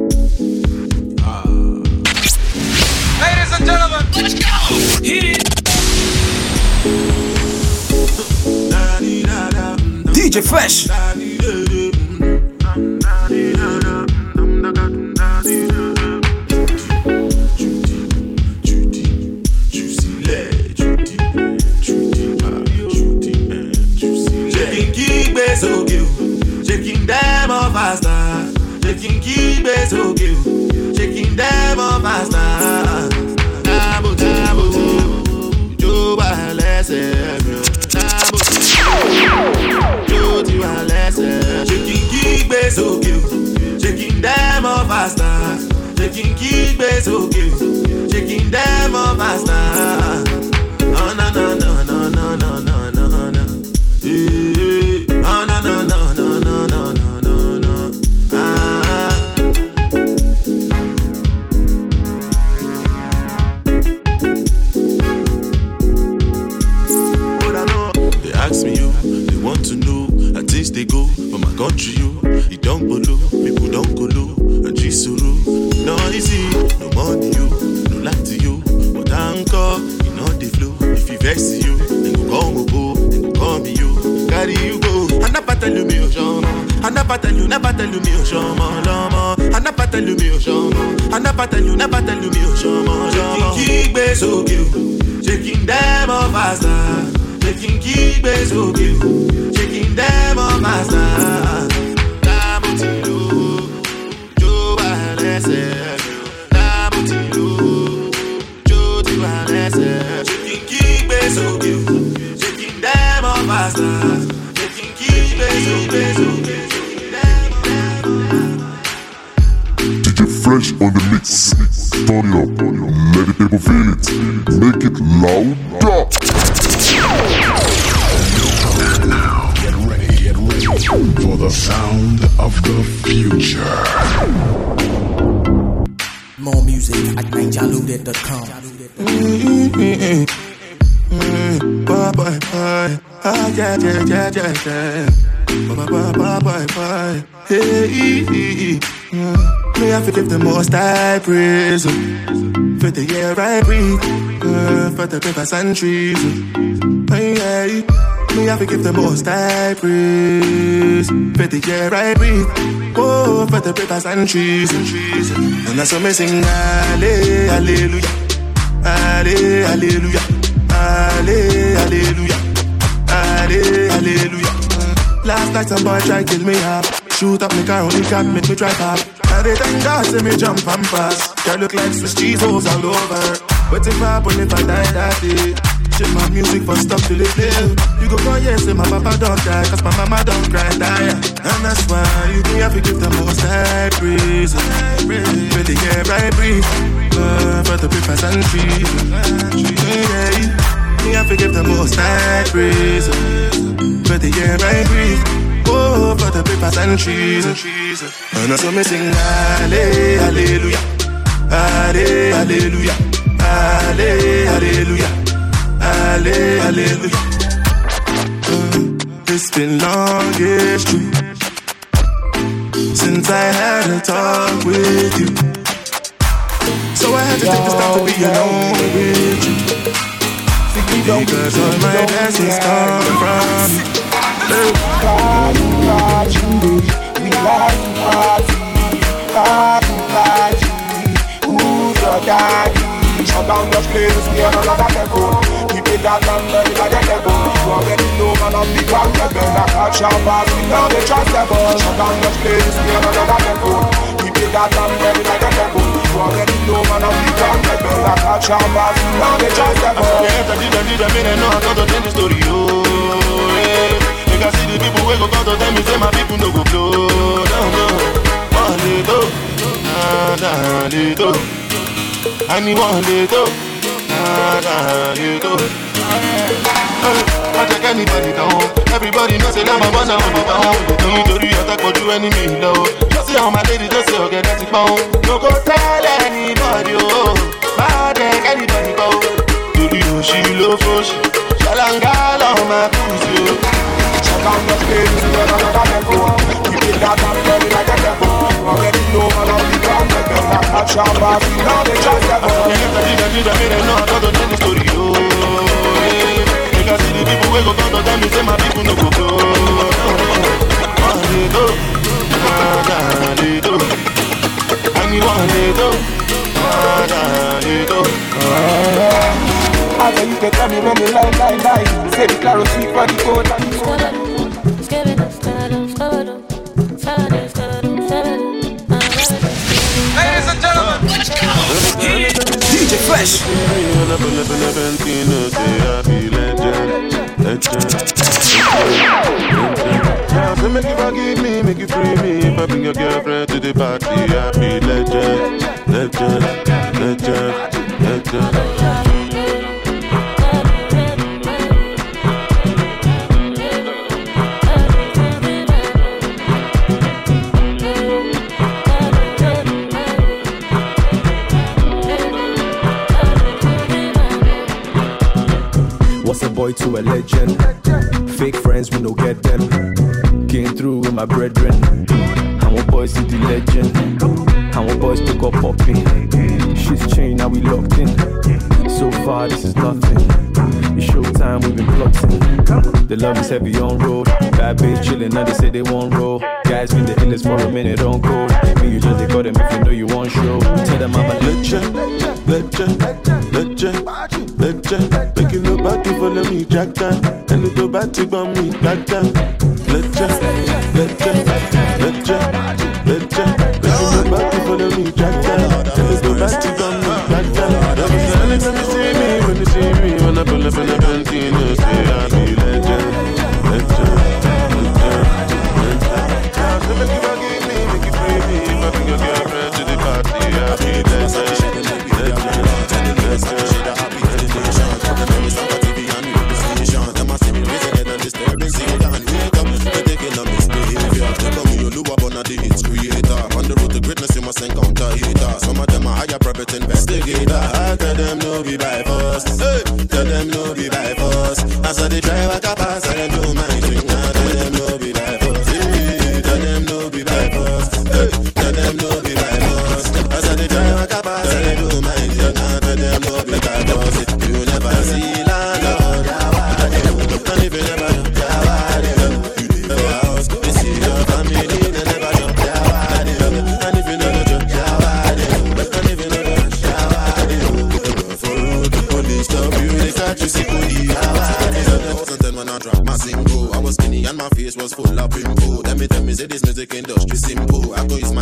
Speaker 5: Ladies and gentlemen, let's go! Hit it!
Speaker 15: D J Fresh!
Speaker 4: Shaking them off faster. Shaking keep it so cute. Shaking them off faster. Nabo nabo, jo ba lese, nabo jo ti wa lese. Shaking keep it so cute. Shaking them off faster. Shaking keep it so cute. Shaking them off faster. Oh no no no no no no no no no. Oh no no no no no no no no no. Ah. But I know they ask me you, they want to know. At least they go for my country you. You don't go low, people don't go low. And Jisuru, no easy, no money you, no like to you. But anchor, you know they flow. If you vex you, then go come go, then go call me you. Carry you go. I never tell you me oh shama. I never tell you, never tell you me oh shama, lama. I never tell you me oh shama. I never tell you, never tell you me oh shama, lama. Shaking keep so cute, shaking them off faster. Shaking keep so cute, shaking them off faster. Namutilo, Jo Balese, Namutilo, Jo Balese. Shaking keep so cute, shaking them off faster.
Speaker 2: D J Fresh on the mix. Turn it up, let the people feel it. Make it louder.
Speaker 11: And now, get ready, get ready for the sound of the future.
Speaker 15: More music at ninjalude dot com.
Speaker 4: Mm-hmm. Mm-hmm. Bye bye bye. Ah yeah yeah yeah yeah yeah. Bye bye bye bye bye. Hey, hey, hey. May I forgive the most I praise for the air I breathe, uh, for the rivers and trees. Hey, hey. May I forgive the most I praise for the air I breathe, oh, for the rivers and trees and trees. And that's amazing. Hallelujah, hallelujah, hallelujah, hallelujah, hallelujah. Last night some boy try kill me up. Shoot up me car, only got make me drive up. And they thank God see me jump and pass. Girl look like Swiss cheese holes all over. But if I happen if I die that day, Shit my music for stop till it play. You go go yes, say my papa don't die, cause my mama don't cry die. And that's why you be have to give the most high praise. Really yeah, right breathe. Uh, for the papers and trees. Yeah, you have to give the most high praise. For the yeah, right breathe. Oh, for the papers and trees. And I saw me sing hallelujah, hallelujah, hallelujah, hallelujah. Uh, it's been long, it's true, since I had a talk with you. So I had to take this time to be alone with you, because all my blessings come from you.
Speaker 16: Party, party, we like to party, party, party. Who's your daddy? Shut down the place, we are another level. Keep it that and ready like a level. You already know man of the ground level. Like a champion, we know the trust level. Shut down the place, we are another level. Keep it that and ready like a level. You already know man of the ground level. Like a champion, we know the trust level.
Speaker 4: Yes, I did, I did, I mean, I know I got to tell the story, oh, yeah. I see the people who go down to them and say my people no go blow. No, no, one little, nada little. I need one little, nada little. I take anybody down. Everybody knows that I'm a one on the down. Don't need to reattack what you enemy low. Just see how my lady just say, okay, that's it, bound. No go tell anybody, oh. I take anybody go. Do you she love she? Shalangala on my pussy.
Speaker 16: Down the stage, we are another level. Keep it that and ready like a devil. Already know man of the ground level. Like a champion, we know the trust level.
Speaker 4: Yes, I did, I did, I mean, I know I got to tell the story, oh, yeah. You can see the people who go down to them and say my people no go go. One day do, one day do. I need one day do, one day do.
Speaker 16: I tell you to tell me when you lie, lie, lie. Say the claro sweet for the coat and the coat.
Speaker 5: Ladies and gentlemen,
Speaker 15: D J Fresh.
Speaker 4: So make you forgive me, make you free me. If I bring your girlfriend to the party, I be legend, legend, legend, legend.
Speaker 17: What's a boy to a legend? Fake friends, we no get them. Came through with my brethren. And what boys see the legend. And what boys took up popping. Shit's changed, now we locked in. So far, this is nothing. It's showtime, we've been plotting. The love is heavy on road. Bad bitch chillin', now they say they won't roll. Guys been the illest for a minute on code. Me, you just they call them if you know you want show. Tell them I'm a legend, legend, legend, legend. Making nobody follow me, jack down. And little batty bomb me, jack down. Legend, legend, legend, legend. Making nobody follow me, jack down. And little batty bomb me, jack down. When you see me, when you see me, when I pull up in a canteen, say I be legend, legend, legend, legend. So make you forgive me, make you free me. If I bring your girlfriend to the party, I be legend, legend, legend. Encounter hater. Some of them are higher private investigator. I tell them no be by force. Hey. Tell them no be by force. As I they try walk a pass, I do my thing. I tell them no be by force. Hey. Tell them no be by force. Hey. Tell them no be by force. As I they try walk a pass, I do my thing. I tell them no be by force. You never see land, Lord. And if you never know, you leave your house, you see your family, they never know. And if you know stop you, they catch you, see, I was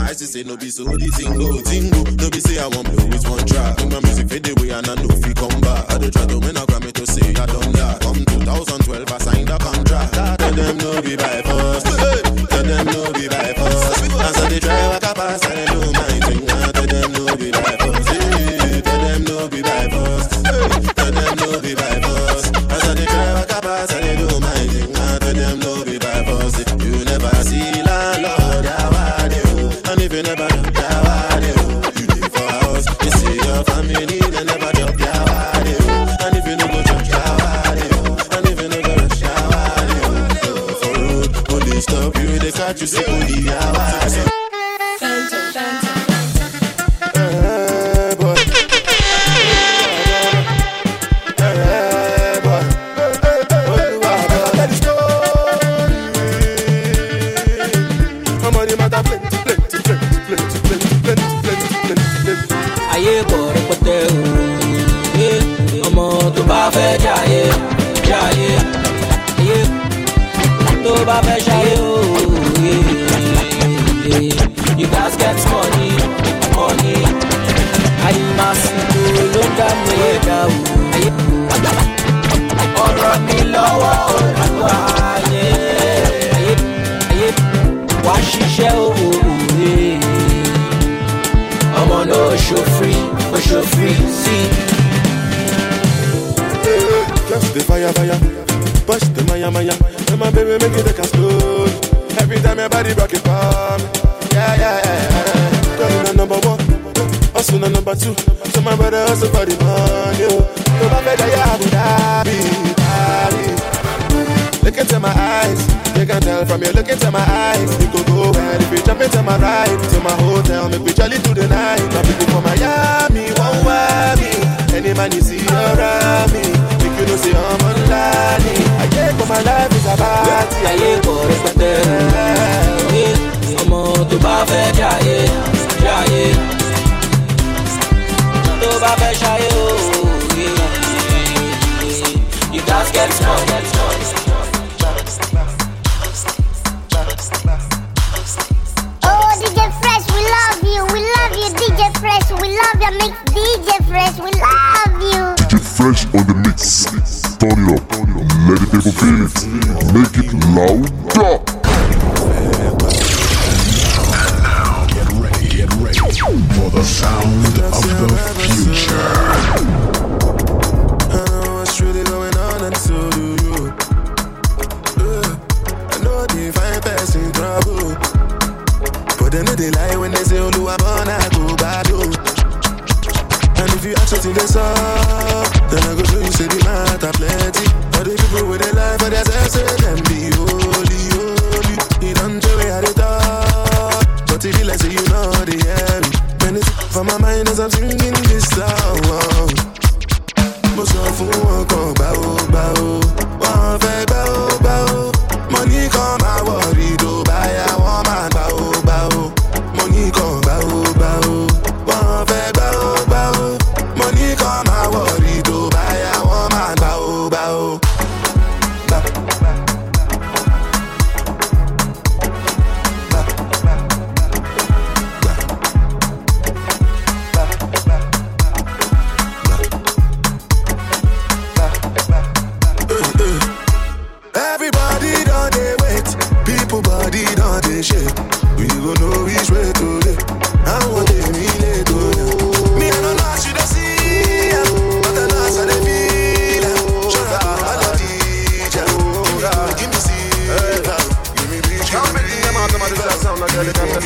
Speaker 4: I just say no be so the thing go, thing go. No be say I want blow with one track. When my music fade away and I know if you come back. I don't try to win a Grammy to say I done that. Come twenty twelve I signed a contract. Tell them no be by force. Tell them no be by force. And so they try walk a pass and they do my thing. Tell them no be by force. Tell them no be by force. Tell them no be by force. And so they try walk a pass and they do my thing. Tell them no be by force. You never see landlord, and if you never drop your body, you live for house. You see your family, they never drop your body. And if you never drop your body, and if you never rush your body, for road, police stop you, they catch you, say, oh, yeah, body.
Speaker 6: Phantom, phantom.
Speaker 4: Hey, boy. Hey, boy. Let it go. Come on, you matter plenty, plenty, plenty, plenty, plenty, plenty, plenty, plenty.
Speaker 6: Ayé kò rẹpẹtẹ o, ọmọ tó bá fẹ́ jayé, jayé, ayé tó bá fẹ́ ṣayé o. You guys get money, money. Ayé máa sì kúrò ló ń dá mi ẹ̀dá o. Ọ̀rọ̀ mi lọ́wọ́ olùkọ́ ayé, ayé, ayé wá ṣiṣẹ́ o. Ọmọ náà ṣo free, ó ṣo free, see.
Speaker 4: Just the fire, fire. Push the maya, maya. And my baby make it take a slow. Every time your body rock it for me. Yeah, yeah, yeah. Girl, you're number one. Also not number two. So my brother also for the money. So my better, yeah, Abu Dhabi, Dhabi. Look into my eyes. You can tell from your look into my eyes. You could go ahead if you jump into my ride. To my hotel, make we jolly through the night. My people from Miami, won't worry. Any man you see around me, make you know say I'm online. I get for my life is a party.
Speaker 6: I get for rẹpẹtẹ. Ọmọ tó bá fẹ́ jayé, jayé. Tó bá fẹ́ ṣayé o. You guys get smart, get smart.
Speaker 8: Oh, D J Fresh, we love you, we love you, D J Fresh, we love your mix, D J Fresh, we love you.
Speaker 2: D J Fresh on the mix. Turn it up. Let the people feel it. Make it louder.
Speaker 11: Get ready, get ready for the sound of the future.
Speaker 4: I know what's really going on and so do you. Uh, I know they find passing trouble, but they know they lie when they say, oh, do I wanna go bad, oh. And if you actually listen, then I go show you say the matter plenty. All the people with their life for themselves say them be holy, holy. You don't show me how they talk, but it be like say you know the end. When it's for my mind as I'm singing this song. Mo sọ fún wọn kan báwo báwo, wọ́n fẹ́ báwo báwo. Money kan máa wọ̀rí tó báyà wọ́n máa báwo báwo. Money kan báwo báwo, wọ́n fẹ́ báwo báwo. Money kan máa wọ̀rí tó báyà wọ́n máa báwo báwo. Everybody don't they wait, people body don't they shake. We gon' know which way to live. I want to me late to me. I don't know you to see, but I know how they feel. Shut up, I love D J. Give me see, give me beach. How many them out of the sound like the can't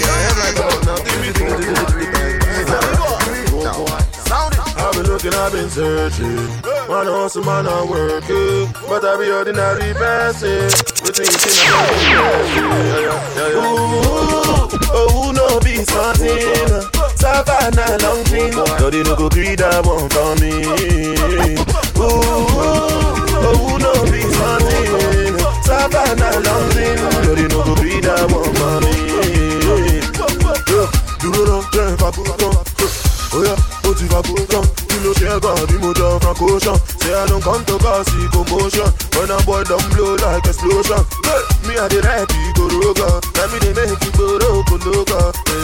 Speaker 4: I've been looking, I've been searching. Man, hustle, man, I'm working. But I be ordinary person. We thinking about it. Ooh, oh, who no be smarting? Savannah, long thing. So they no go greed that one for me. Ooh, oh, who no be smarting? Savannah, long thing. So they no go greed that one for me. Do it up, yeah, if I put on. Oh yeah, oh tu vas pourtant. Tu le sais quand du moteur franco-champ. Say I don't come to cause commotion. When a boy don't blow like explosion. Hey, me a the right people roga. Let me they make you go roco loca.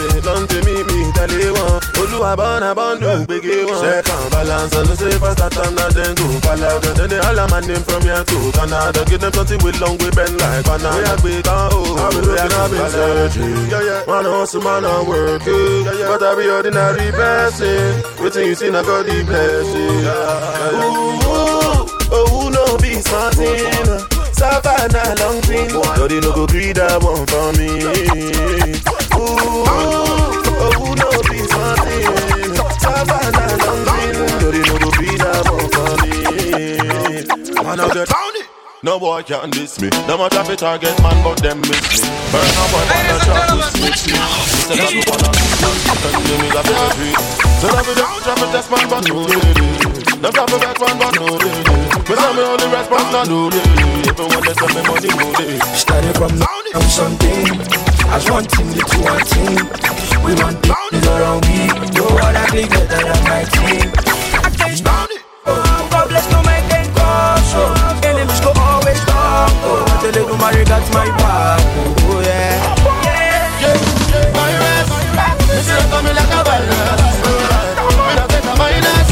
Speaker 4: I born, I born to biggie one. Second balance, and the say fast that and then go. Fall out, then they all my name from here to Canada. Give them something with long we bend like banana. We are big and old, I've been looking, I've been searching. Yeah, yeah. Man, hustle, man, I work it. Yeah, yeah. But I be ordinary person. Waiting you see, I got the blessing. Yeah. Ooh, ooh, oh, who no be smarting? Savannah long thing. So they no go greed that one for me. Ooh, oh, who no be smarting? Savannah long thing. So they no go greed that one for me. Man, I get found it. No boy can't diss me. No more traffic target man, but them miss me. Burn up boy, man, the trap to switch me. Instead of you wanna turn to me, got the street. So that we don't traffic test man, but no lady. No traffic back man, but no lady. But I'm the only response, not no lady. Even when they tell me money, no lady.
Speaker 12: Started from I'm something. As one team, the two one team. We want things around me. No other click better than my team. I can't stand it. Oh, God bless no man can cause. So enemies go always talk. Oh, tell them no matter got my back. Oh yeah. Yeah,
Speaker 4: yeah, yeah. My rest. Me see them coming like a virus. Me not take a minus.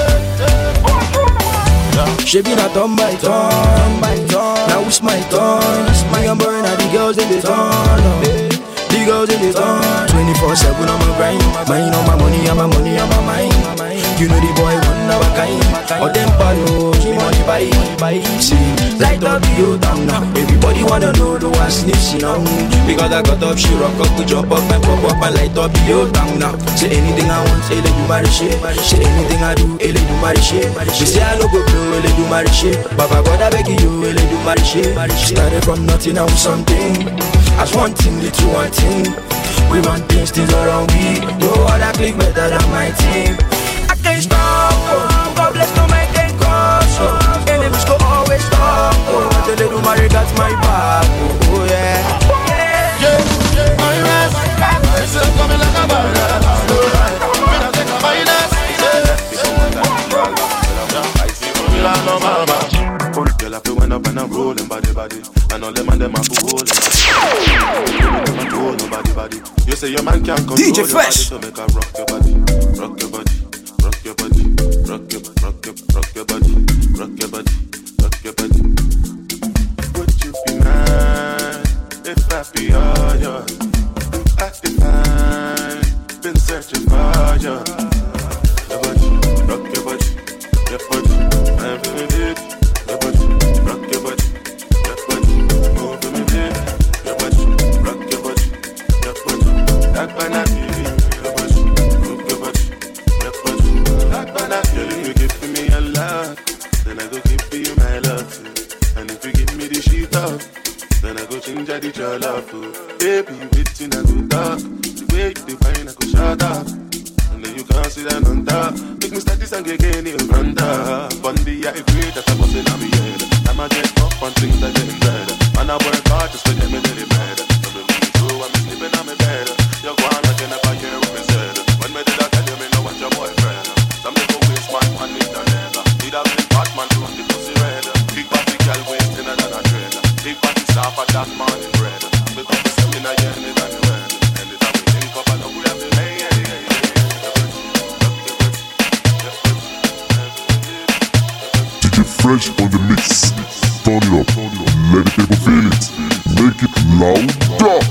Speaker 12: She be not done by turn, by turn. Now it's my turn. Me and burn at the girls in the turn. The girls in the turn. twenty-four seven on my grind. Mine on my money, on my money, on my mind. You know the boy one of a kind. Or them palo, she money buy, buy. See, light up the old town now. Everybody wanna know the one sniffs now. Because I got up, she rock up, to drop up and pop up and light up the old town now. Say anything I want, say let you marry shit. Say anything I do, let you marry shit. She say I no go blow, let you marry shit. Baba God I beg you, let you marry shit. Started from nothing, now something. As one team, the two one team. We run things, things around me. No other click better than my team. I can't stop, oh, God bless no man can cause. Oh, enemies go always talk. Oh, tell them no matter got my back. Oh, oh yeah.
Speaker 4: Yeah, yeah, my rest. I see them coming like a virus. Me not take a minus. I see them like no mama. Girl, I feel when up and I'm rolling body, body. And all them and them are rolling. Nobody, body. You say your man can't control
Speaker 15: D J Fresh.
Speaker 4: Your body, so make her rock your body, rock your body, rock your body, rock your, rock your, rock your body, rock your body, rock your body. Would you be mine if I be all yours? I define, been searching for you. Your body, rock your body, your body, I'm feeling it. Your body, rock your body, your body, move me there. Your body, rock your body, your body, that banana baby. Your body, rock your body, your body, that banana baby. You give me a lot, then I go give you my love too. And if you give me the sheet up, then I go change the jollof food. Baby, you waiting, I go talk. The way you define, I go shut up. And then you can't see that on top. Make me start this and get in your front up. On the I agree that I was in my head. I'ma get up on things that getting better. And I work hard just to get me to the better. So the way you I'm sleeping on me bed. You're going like you never hear what me said. When me did I tell you me know what your boyfriend. Some people waste man, man need a leather. Need a big fat man to run the pussy red. Big body girl wasting than a trailer. Big body staff at that morning bread. Because the seminar yeah, and it's on the red. Anytime we link up, I know we have the hey, hey, hey, hey.
Speaker 2: D J Fresh on the mix. Turn it up, let the people feel it. Make it louder.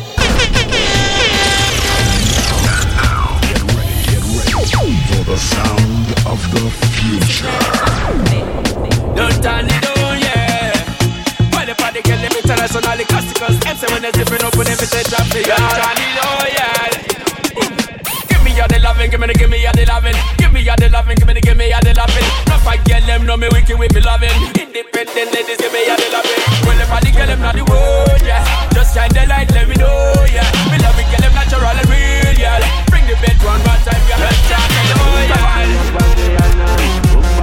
Speaker 11: Get ready, get ready for the sound of the future.
Speaker 14: Don't turn it on, yeah. When the party get them internationally classicals, M C when they're zipping up with them, it's a traffic. Don't turn it on, yeah. Give me all the loving, give me the, give me all the loving. Give me all the loving, give me the, give me all the loving. Rough I get them, know me wicked with me loving. Independent ladies, give me all the loving. Well, the party get them not the word, yeah. Just shine the light, let me know, yeah. Me love it, get them natural and real, yeah. Bring the bed round one time, yeah. Let's turn it on, yeah.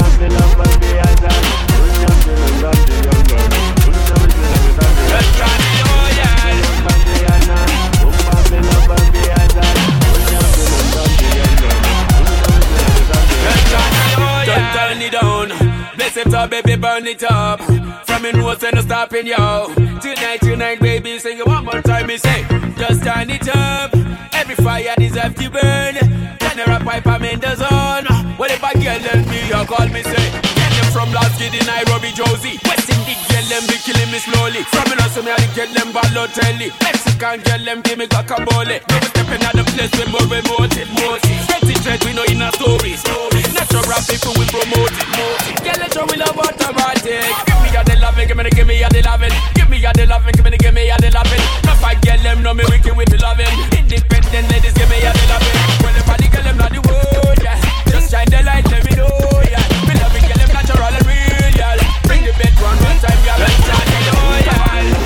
Speaker 14: Don't turn it down. Bless it up, baby, burn it up. From in nose and no stopping, yo. Tonight, tonight, baby, sing it one more time, me say. Just turn it up. Every fire deserves to burn. Turn her a pipe, I'm in
Speaker 18: the zone. Well, if I get them, me, you call me say. Get them from last kid in Nairobi, Josie. West Indies, get them, be killing me slowly. From me, so me, I get them, Balotelli. Mexican, get them, give me guacamole. Never stepping out the place, we more remote it, most. Pretty dread, we know in our stories. Natural people, we promote it, most. Get let you, we love automatic. Give me a the loving, give me the, give me a the loving. Give me a the loving, give me the, give me a the loving. If I get them, no me wicked with the loving. Independent ladies, give me a the loving. Well, if I get them, not the word, yeah. Just shine the light, let me know, yeah. Me love it, get them natural and real, yeah. Bring the bed round one time, yeah. Let's start it, oh, yeah.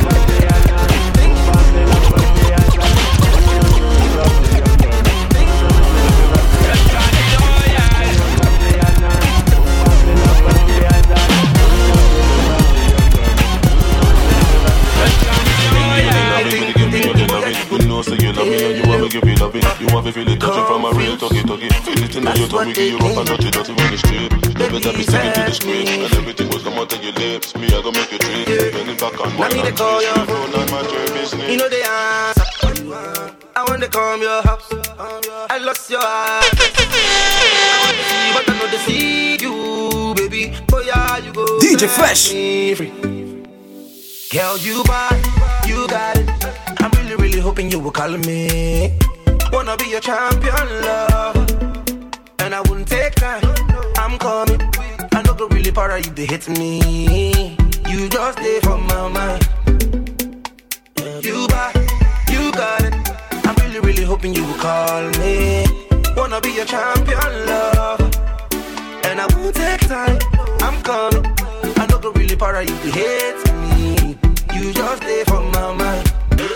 Speaker 4: So you love me and you want me give you love it. You want me feel it touching from a real tuggy tuggy. Feel it in your tummy, give you rough and dirty dirty when it's straight. Love it, I be sticking to the screen. And everything was come out of your lips. Me, I go make you drink. Bend it back on one and two. Not my business.
Speaker 9: You know the answer. I want to come your house. I lost your eyes. I want to see, but I know they see you, baby. Oh yeah, you go.
Speaker 15: D J Fresh.
Speaker 9: Girl, you bad, you got it. I'm really, really hoping you will call me. Wanna be your champion, love. And I wouldn't take time. I'm coming. I know go really para you they hit me. You just stay from my mind. You bad, you got it. I'm really, really hoping you will call me. Wanna be your champion, love. And I won't take time. I'm coming. I know go really para you they hit me. You just stay from my mind.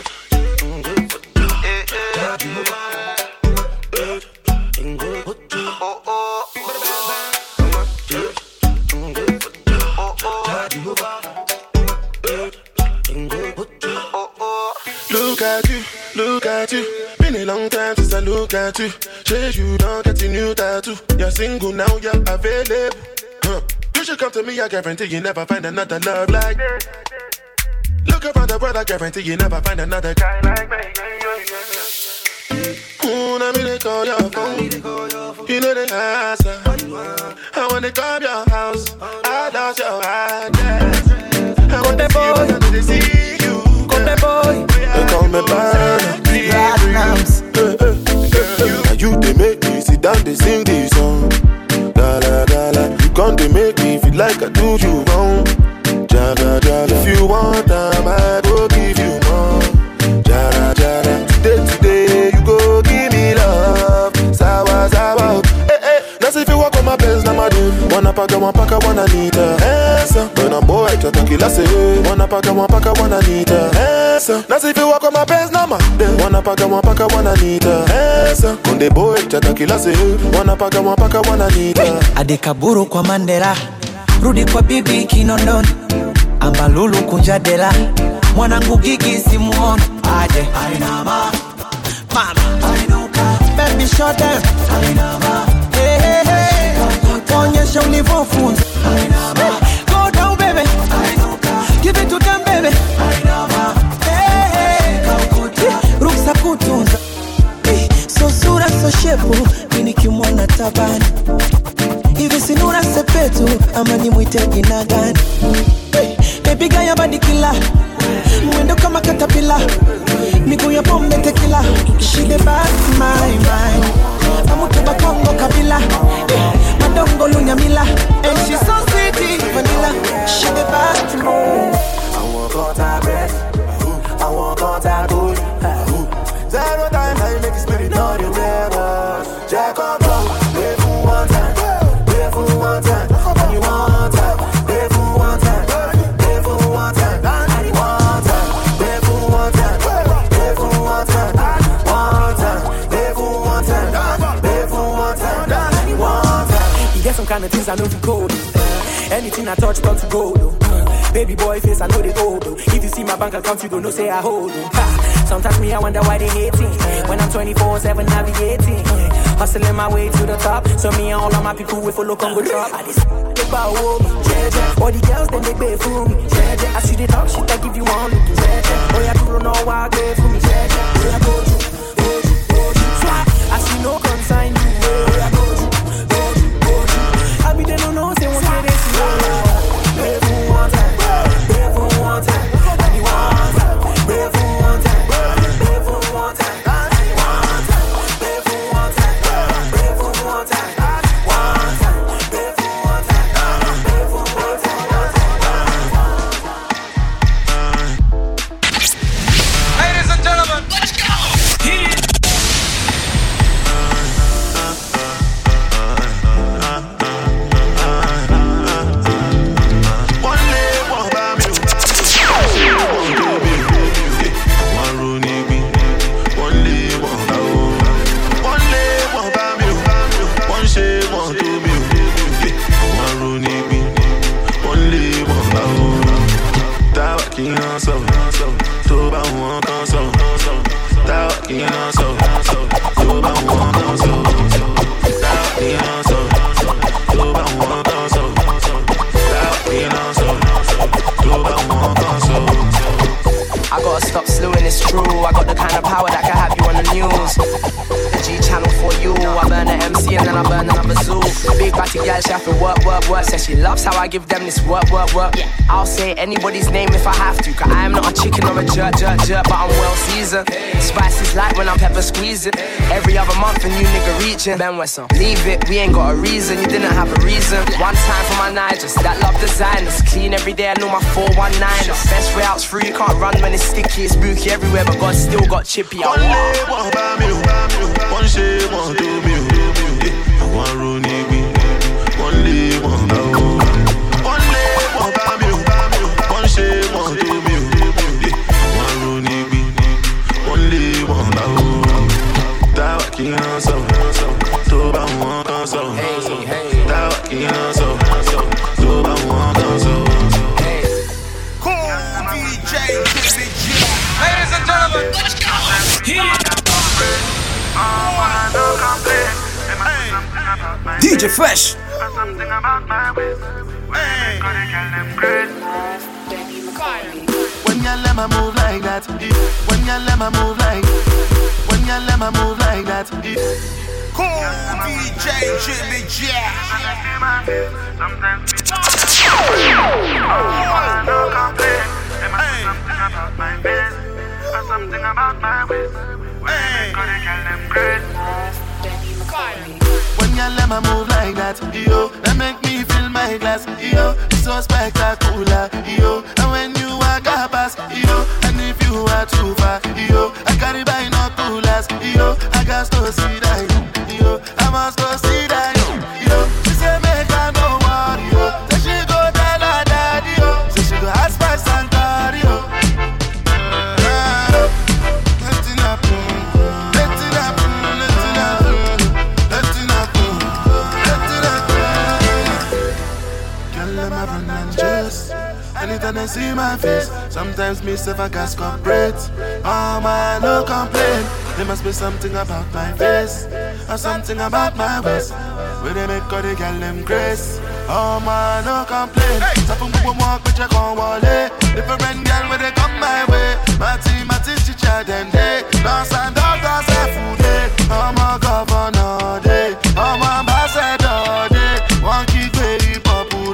Speaker 4: Look at you, look at you. Been a long time since I look at you. Say you don't get a new tattoo. You're single now, you're available. Huh. You should come to me, I guarantee you never find another love like this. Look around the world, I guarantee you never find another guy like me. Ooh, now me they call your phone. You know the answer. I wanna come your house. I lost your address. I want to boy, I to see you. Come the boy. They call me Burner. Platinums. Now you they make me sit down, they sing this song. Gala gala, you come they make me feel like I do you wrong. Jaga jaga, if you want time, I go give you more. Jaga jaga, today today you go give me love. Sawa sawa, eh eh. Now if you walk on my pants, now my dude. Wanna pack a one pack a one Anita. Answer, when a boy try to kill us, eh. Wanna pack a one pack a one Anita. Answer, now if you walk on my pants, now my dude. Wanna pack a one pack a one Anita. Answer, when the boy try to kill us, eh. Wanna pack a one pack a one Anita.
Speaker 19: Adekaburu kwa Mandela, rudi kwa bibi Kinondoni. Ambalulu kunjadela, mwanangu gigi simuoni. Aje Ainama, mama Ainuka, baby shut down. Ainama, hey hey hey, onyesha ulivyofunza. Ainama, go down baby. Ainuka, give it to them baby. Ainama, hey hey, ruksa kutunza. So sura so shepu, mini kimwana tabani. Hivi sinura sepetu, ama ni mwite jina gani? Baby girl, your body killer. Mwendo kama katapila. Miguu ya pombe tequila. She the bad my mind. Amutuba Kongo kabila. Madongo lunyamila. And she's so sweet, vanilla. She the bad.
Speaker 9: I want contact best. I want contact good. Zero time I make it spirit on the rebels. Jack up, live for one time. Live for one time. And you want time. Live for one time. Some kind of things I know to code. Uh, anything I touch turn to gold. Uh, baby boy face I know they old. Uh, if you see my bank account you don't know say I hold. Uh, sometimes me I wonder why they hating. When I'm twenty-four seven navigating. Uh, hustling my way to the top. So me and all of my people we follow Congo drop. I just about me. All the girls then they pay for me. I see they talk shit I give you one look. Oh yeah, you don't know why I gave for me. Oh yeah, go you, go you, go you. I see no consign you. Oh yeah, go you.
Speaker 20: party girl, she have to work, work, work. Says she loves how I give them this work, work, work. Yeah. I'll say anybody's name if I have to, cause I'm not a chicken or a jerk, jerk, jerk, but I'm well seasoned. Spice is light when I'm pepper squeezing. Every other month a new nigga reaching. Ben Wesson, leave it, we ain't got a reason. You didn't have a reason. One time for my Nigers, that love designers. Clean every day, I know my four one nine. Best way out's through, you can't run when it's sticky. It's spooky everywhere, but God still got chippy.
Speaker 4: One day, one by me, one shade, one do me. One Rooney, one day, one now. One day, one by me, one shade, one do me. One Rooney, one day, one now. That walking on so, so bad one on so. That walking on so, so bad one on so.
Speaker 3: Cool D J, ladies and gentlemen, let's go.
Speaker 15: D J Fresh.
Speaker 4: When you let me move like that, when you let me move like, when you let me move like that.
Speaker 3: Cool D J Jimmy Jack.
Speaker 4: Something about my waist. When you let me move like that, yo, that make me feel my glass, yo, it's so spectacular, yo. And when you walk past, yo, and if you are too far, yo, I carry by not to last, yo, I got to see that, yo, I must go see that, yo. She say make her no worry, yo. Say she go tell her daddy, yo. Say she go ask for Santa, yo. Anytime I see my face, sometimes me self I gas corporate. Oh man, no complaint. There must be something about my face, or something about my waist, where they make all the girl them grace. Oh man, no complaint. Some people walk with you come wallet. Different girl when they come my way. My team, my team, teacher them day. Dance and dance, dance and food day. Oh my governor day. Oh my ambassador day. One key very popular.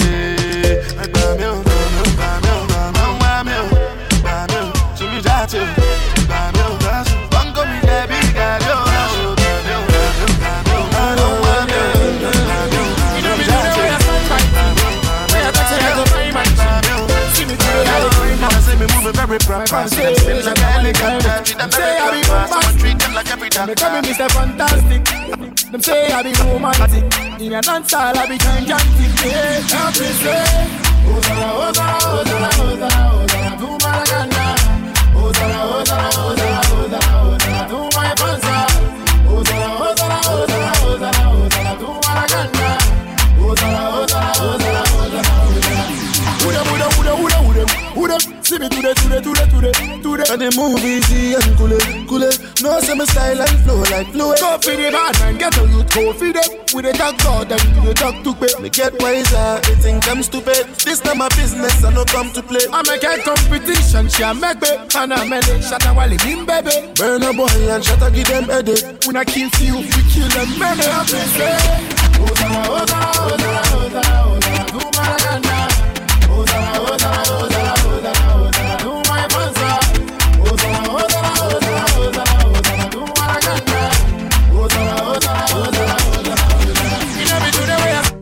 Speaker 4: Very proper, say like elegant. Them say I be romantic, them like every time. They call me Mister Fantastic. Them say I be romantic. In a dance hall I be gigantic. Yeah, help me say, Ozara, Ozara, Ozara, Ozara, Ozara, do Maragana. Ozara, Ozara, Ozara, Ozara, Ozara, do my panza. Ozara, Ozara, Ozara, Ozara, Ozara, do Maragana. Ozara, Ozara, Ozara, Ozara, Ozara. Uda, uda, uda, uda, uda, uda. See me today, today, today, today, today. And the move easy and cool, cool. No summer style and flow like flow. Go for the bad man, get on you, go for them. With the talk God, them do the talk to pay. Me get wiser, they think I'm stupid. This time my business, I no come to play. I make a competition, she a make me. And I make it, shut a wally in baby. Burn a boy and shut a give them headache. When I kill you, we kill them, man. I say, Ozara, Ozara, Ozara, Ozara, Ozara, do Maragana. Ozara, Ozara, Ozara, Ozara, Ozara, do my panza. Ozara, Ozara, Ozara, Ozara, Ozara, do Maragana. Ozara, Ozara, Ozara, Ozara, Ozara. You know me do the way I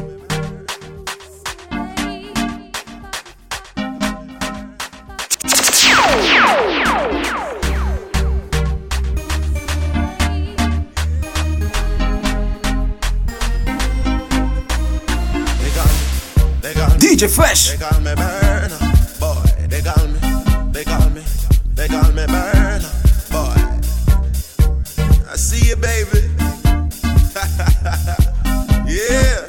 Speaker 15: D J Fresh.
Speaker 4: They call me Burner, boy. They call me, they call me, they call me Burner, boy. I see you, baby. Yeah.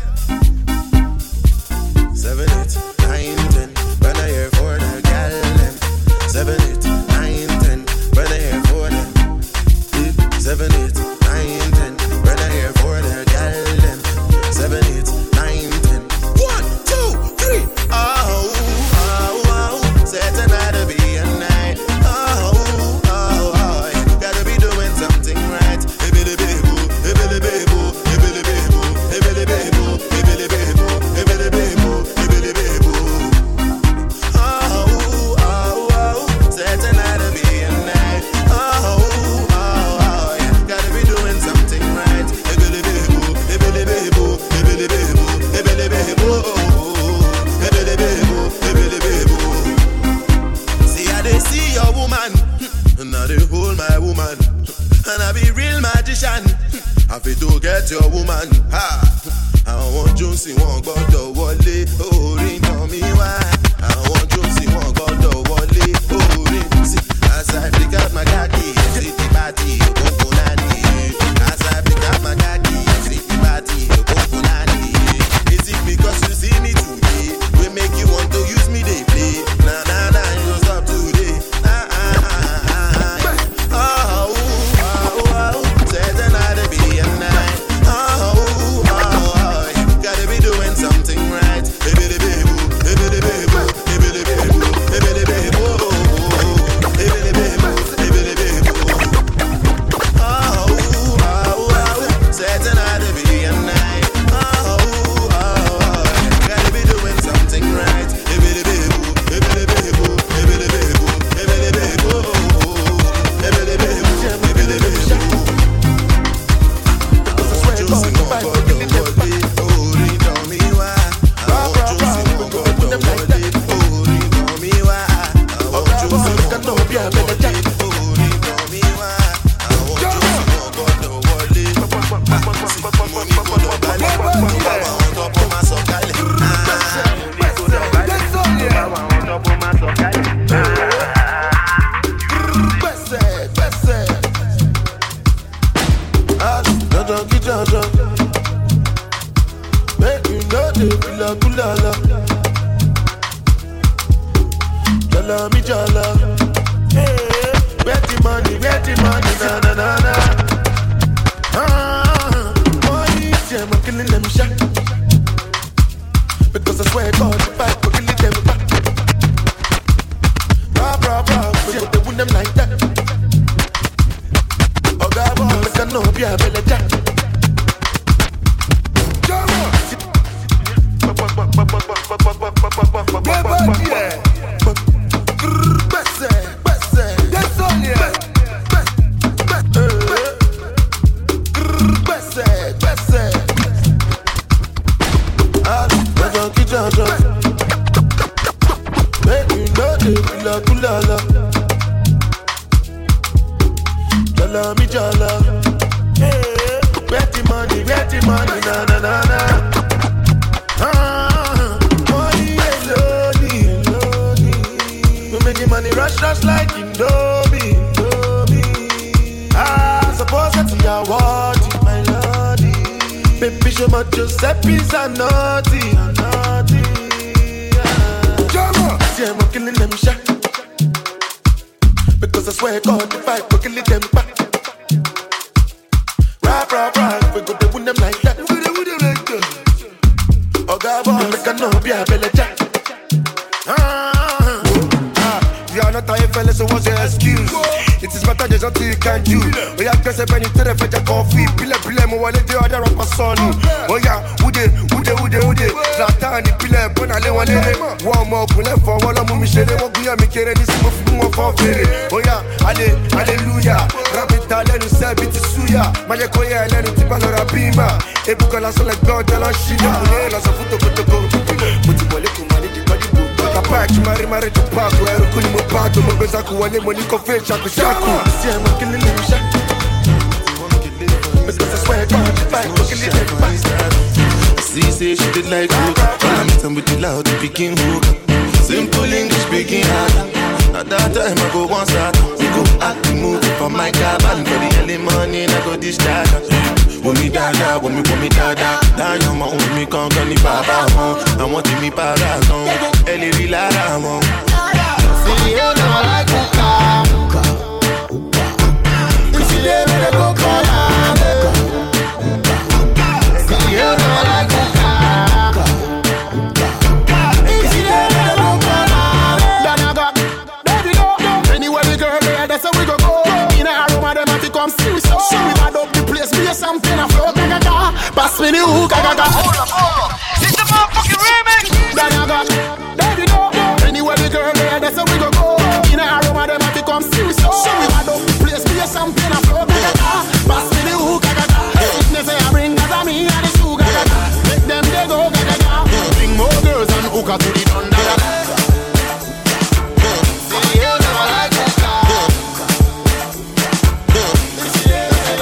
Speaker 4: Seven, eight, nine, ten. When I hear for the gal, seven, eight, nine, ten. When I hear for them, seven, eight, nine, ten. When I hear for the gal, seven, eight, nine, ten. One, two, three. Oh, oh, oh. Say tonight will be a night. Oh, oh, oh. Gotta be doing something right. Hey, baby, baby, hey, baby, baby, hey, baby, baby, hey, baby, be real magician. I fit to get your woman. Ha. I want you see one go to wale. Oh, ring on me why. I want you see one go to wale. Oh, ring. See, as I pick up my khaki, see the party, oh, nani. As I pick up my khaki, see the party, oh, nani. Is it because you see me today? We make you want to use me, they play. Nah, nah, nah, you don't stop today. Ah, ah, ah, ah, ah. Oh, oh, oh, oh. Said the night to be a night. Oh, oh, oh, oh. Gotta be doing something right. Hey, baby, baby, hey, baby, baby, hey, baby, baby, hey, baby, baby, oh, oh, oh. Hey, baby, baby, hey, baby, baby, oh, oh, oh, oh. Said the night to be a night. Oh, oh, oh. Gotta be doing something right. Hey, baby, baby, hey, baby, baby, hey, baby, baby, hey, baby, baby, oh, oh, oh. Hey, baby, baby, hey, baby, baby. Jala mi jala, hey, where the money, where the money, na na na na. Ah, money, yeah, I'm killing them shot. Because I swear God, if I go killing them back. Bra bra bra, we go to win them like that. Oh God, boy, I can know be a belly jack. Yeah. Jala mi jala, hey, where the money, where the money, na na na na. Ah, money is lonely, lonely. We making money rush rush like Indomie, Indomie. Ah, suppose that you are what my lordy. Baby, show my Giuseppe's a naughty, a naughty. Jama, see I'm killing them shot. Because I swear God, if I go kill them back. Rap, rap, rap, we go to win them like that. We go to win them like that. Oh God, boy, make a no be a belly jack. Ah, ah, you are not a fella, so what's your excuse? It is better there's nothing you can do. Oh yeah, guess I penny to the fetch a coffee. Pile, pile, mo wale the other of my son. Oh yeah, ude, ude, ude, ude. Zlatani, pile, pona le wale. One more, pule for wala mu mishele. Mo guya mi kere ni simo fumo for fere. Oh yeah, ale, hallelujah. Rapita lenu sebiti suya. Maje koye lenu tipa no rabima. Ebuka la sole God la shida. Munye la so futo kotoko. Muti wale kumani di kodi bu. Kapachi mari mari tupaku. Eru kuni mo pato. Mo beza kuwale mo niko fe shaku shaku. See I'm killing them shot. Because I swear God, if I go kill them back. See say she did like hook. I'm meeting with the loud speaking hook. Simple English speaking hard. At that time I go one start. We go act the movie for my car. And for the early morning I go dish that. When me dada, when me when me dada. Down your mouth, me come to the papa. I want to me para. Ellie Rilara. See you know I like hookah. If you live in a coconut. See you know I like hookah. If you live in a coconut. Then I got, baby go. Anywhere we go, that's how we go go. In a room, them have to come see me. So we bad up the place, be something a flow. Pass me the hookah. Hold up, hold up. This is the motherfucking remix. Then I got, baby go. Anywhere we go, that's how we go go. In a room, them have to come see me. So we bad up the place, be something a flow. Pass me the hookah. If they say I bring that me and the sugar. Make them they go gaga. Bring more girls and hookah to the thunder. See you know I like hookah.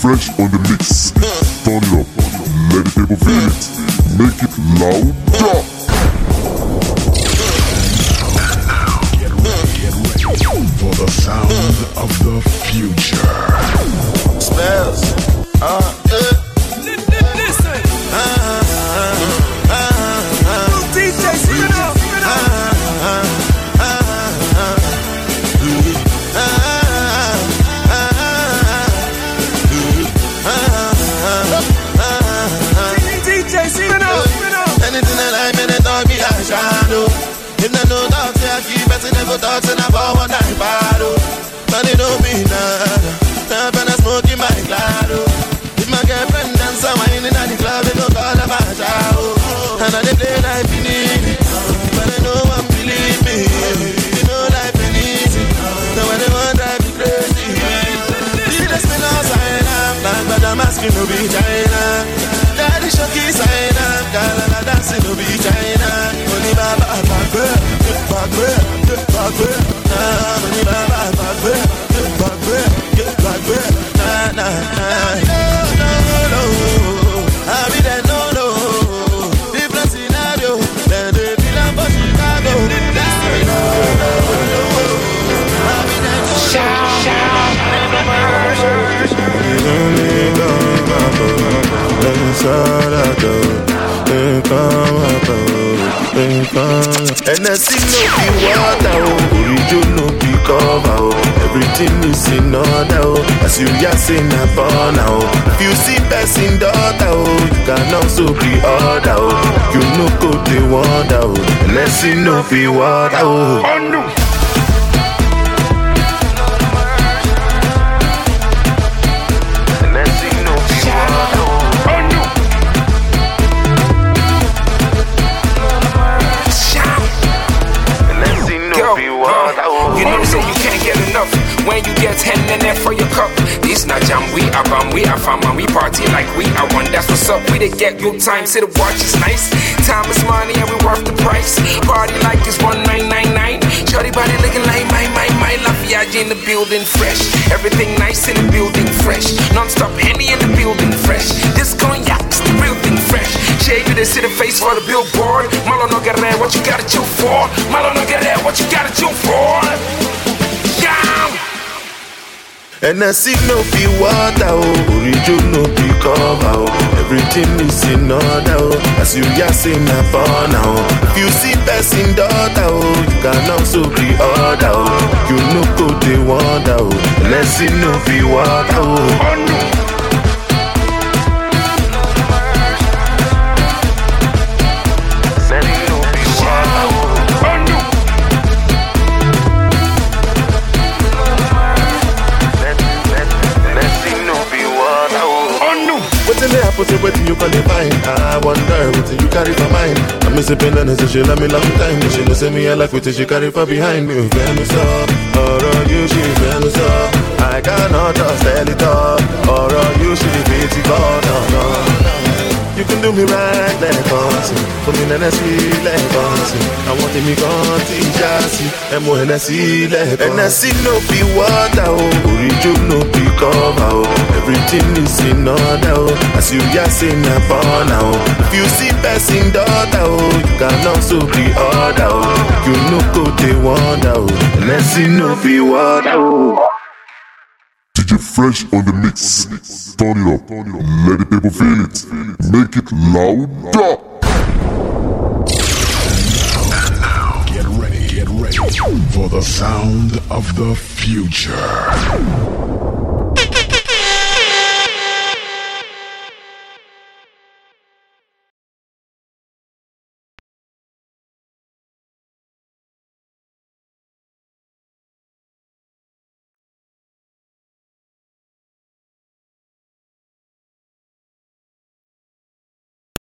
Speaker 2: Fresh on the mix. Turn it up, let the people feel it. Make it louder.
Speaker 11: Get ready, get ready for the sound of the future.
Speaker 4: Spells. Uh, yeah.
Speaker 14: Listen.
Speaker 4: Uh, uh, uh, uh,
Speaker 14: D J, sing it up, sing it up.
Speaker 4: Uh, uh, uh, uh,
Speaker 14: D J, sing it up, sing it up.
Speaker 4: anything that I mean, they talk me I shadow. If they know that, say I keep it, never thoughts and I fall one night battle. But it don't mean nada. Now when I smoke in my claro. If my girlfriend dance a wine in the club, they don't call her my child. And I they play like we need it. But they know one believe me. You know life ain't easy. So when they want drive me crazy. See the spin outside, I'm black, but I'm asking to be China. Daddy Shoki sign up, girl, and dancing to be China. Only Baba back back, back back, back back. Nah, only Baba back back, back back, back back. Nah, nah, nah. No, no, no. I be there, no, no. Different scenario. Then they feel I'm for Chicago.
Speaker 16: Shout, shout,
Speaker 4: and I see no be water, original no be cover, everything is in order. As you just in a bar now, if you see passing daughter, you can also be order. You know go the water, and I see no be water.
Speaker 21: You know, say you can't get enough when you get ten and F for your cup. This not jam, we are bum, we are fam, and we party like we are one. That's what's up. We did get good time, say the watch is nice. Time is money and we worth the price. Party like it's one nine nine nine. Shorty body looking like my my my Lafayette in the building fresh. Everything nice in the building fresh. Non-stop Henny in the building fresh. This cognac's the real thing fresh. Shade you this to the face for the billboard. Malo no get there, what you gotta chew for? Malo no get there, what you gotta chew for?
Speaker 4: And I see no be water, original no be cover, everything is in order. As you just in a bar now, if you see passing daughter, you can also be order. You know go the wonder, and I see no be water. What's in the apple, what you can define? I wonder what you carry for mine. I'm a sipping on this, she love me long time. She know say me I like what she carry for behind me. Venus up, or on you she Venus up. I cannot just tell it all. Or on you she the God, no, no. You can do me right like Fonzie. For me then I see like Fonzie. I want me gone to Jassy. And more than I see like Fonzie. And I see no be water, original no be cover. Everything is in order. As you just in a bar now. If you see passing daughter, you can also be order. You know go the wonder. And I see no be water.
Speaker 2: D J Fresh on the mix. Turn it up, let the people feel it. Make it louder.
Speaker 11: And now, get ready, get ready for the sound of the future.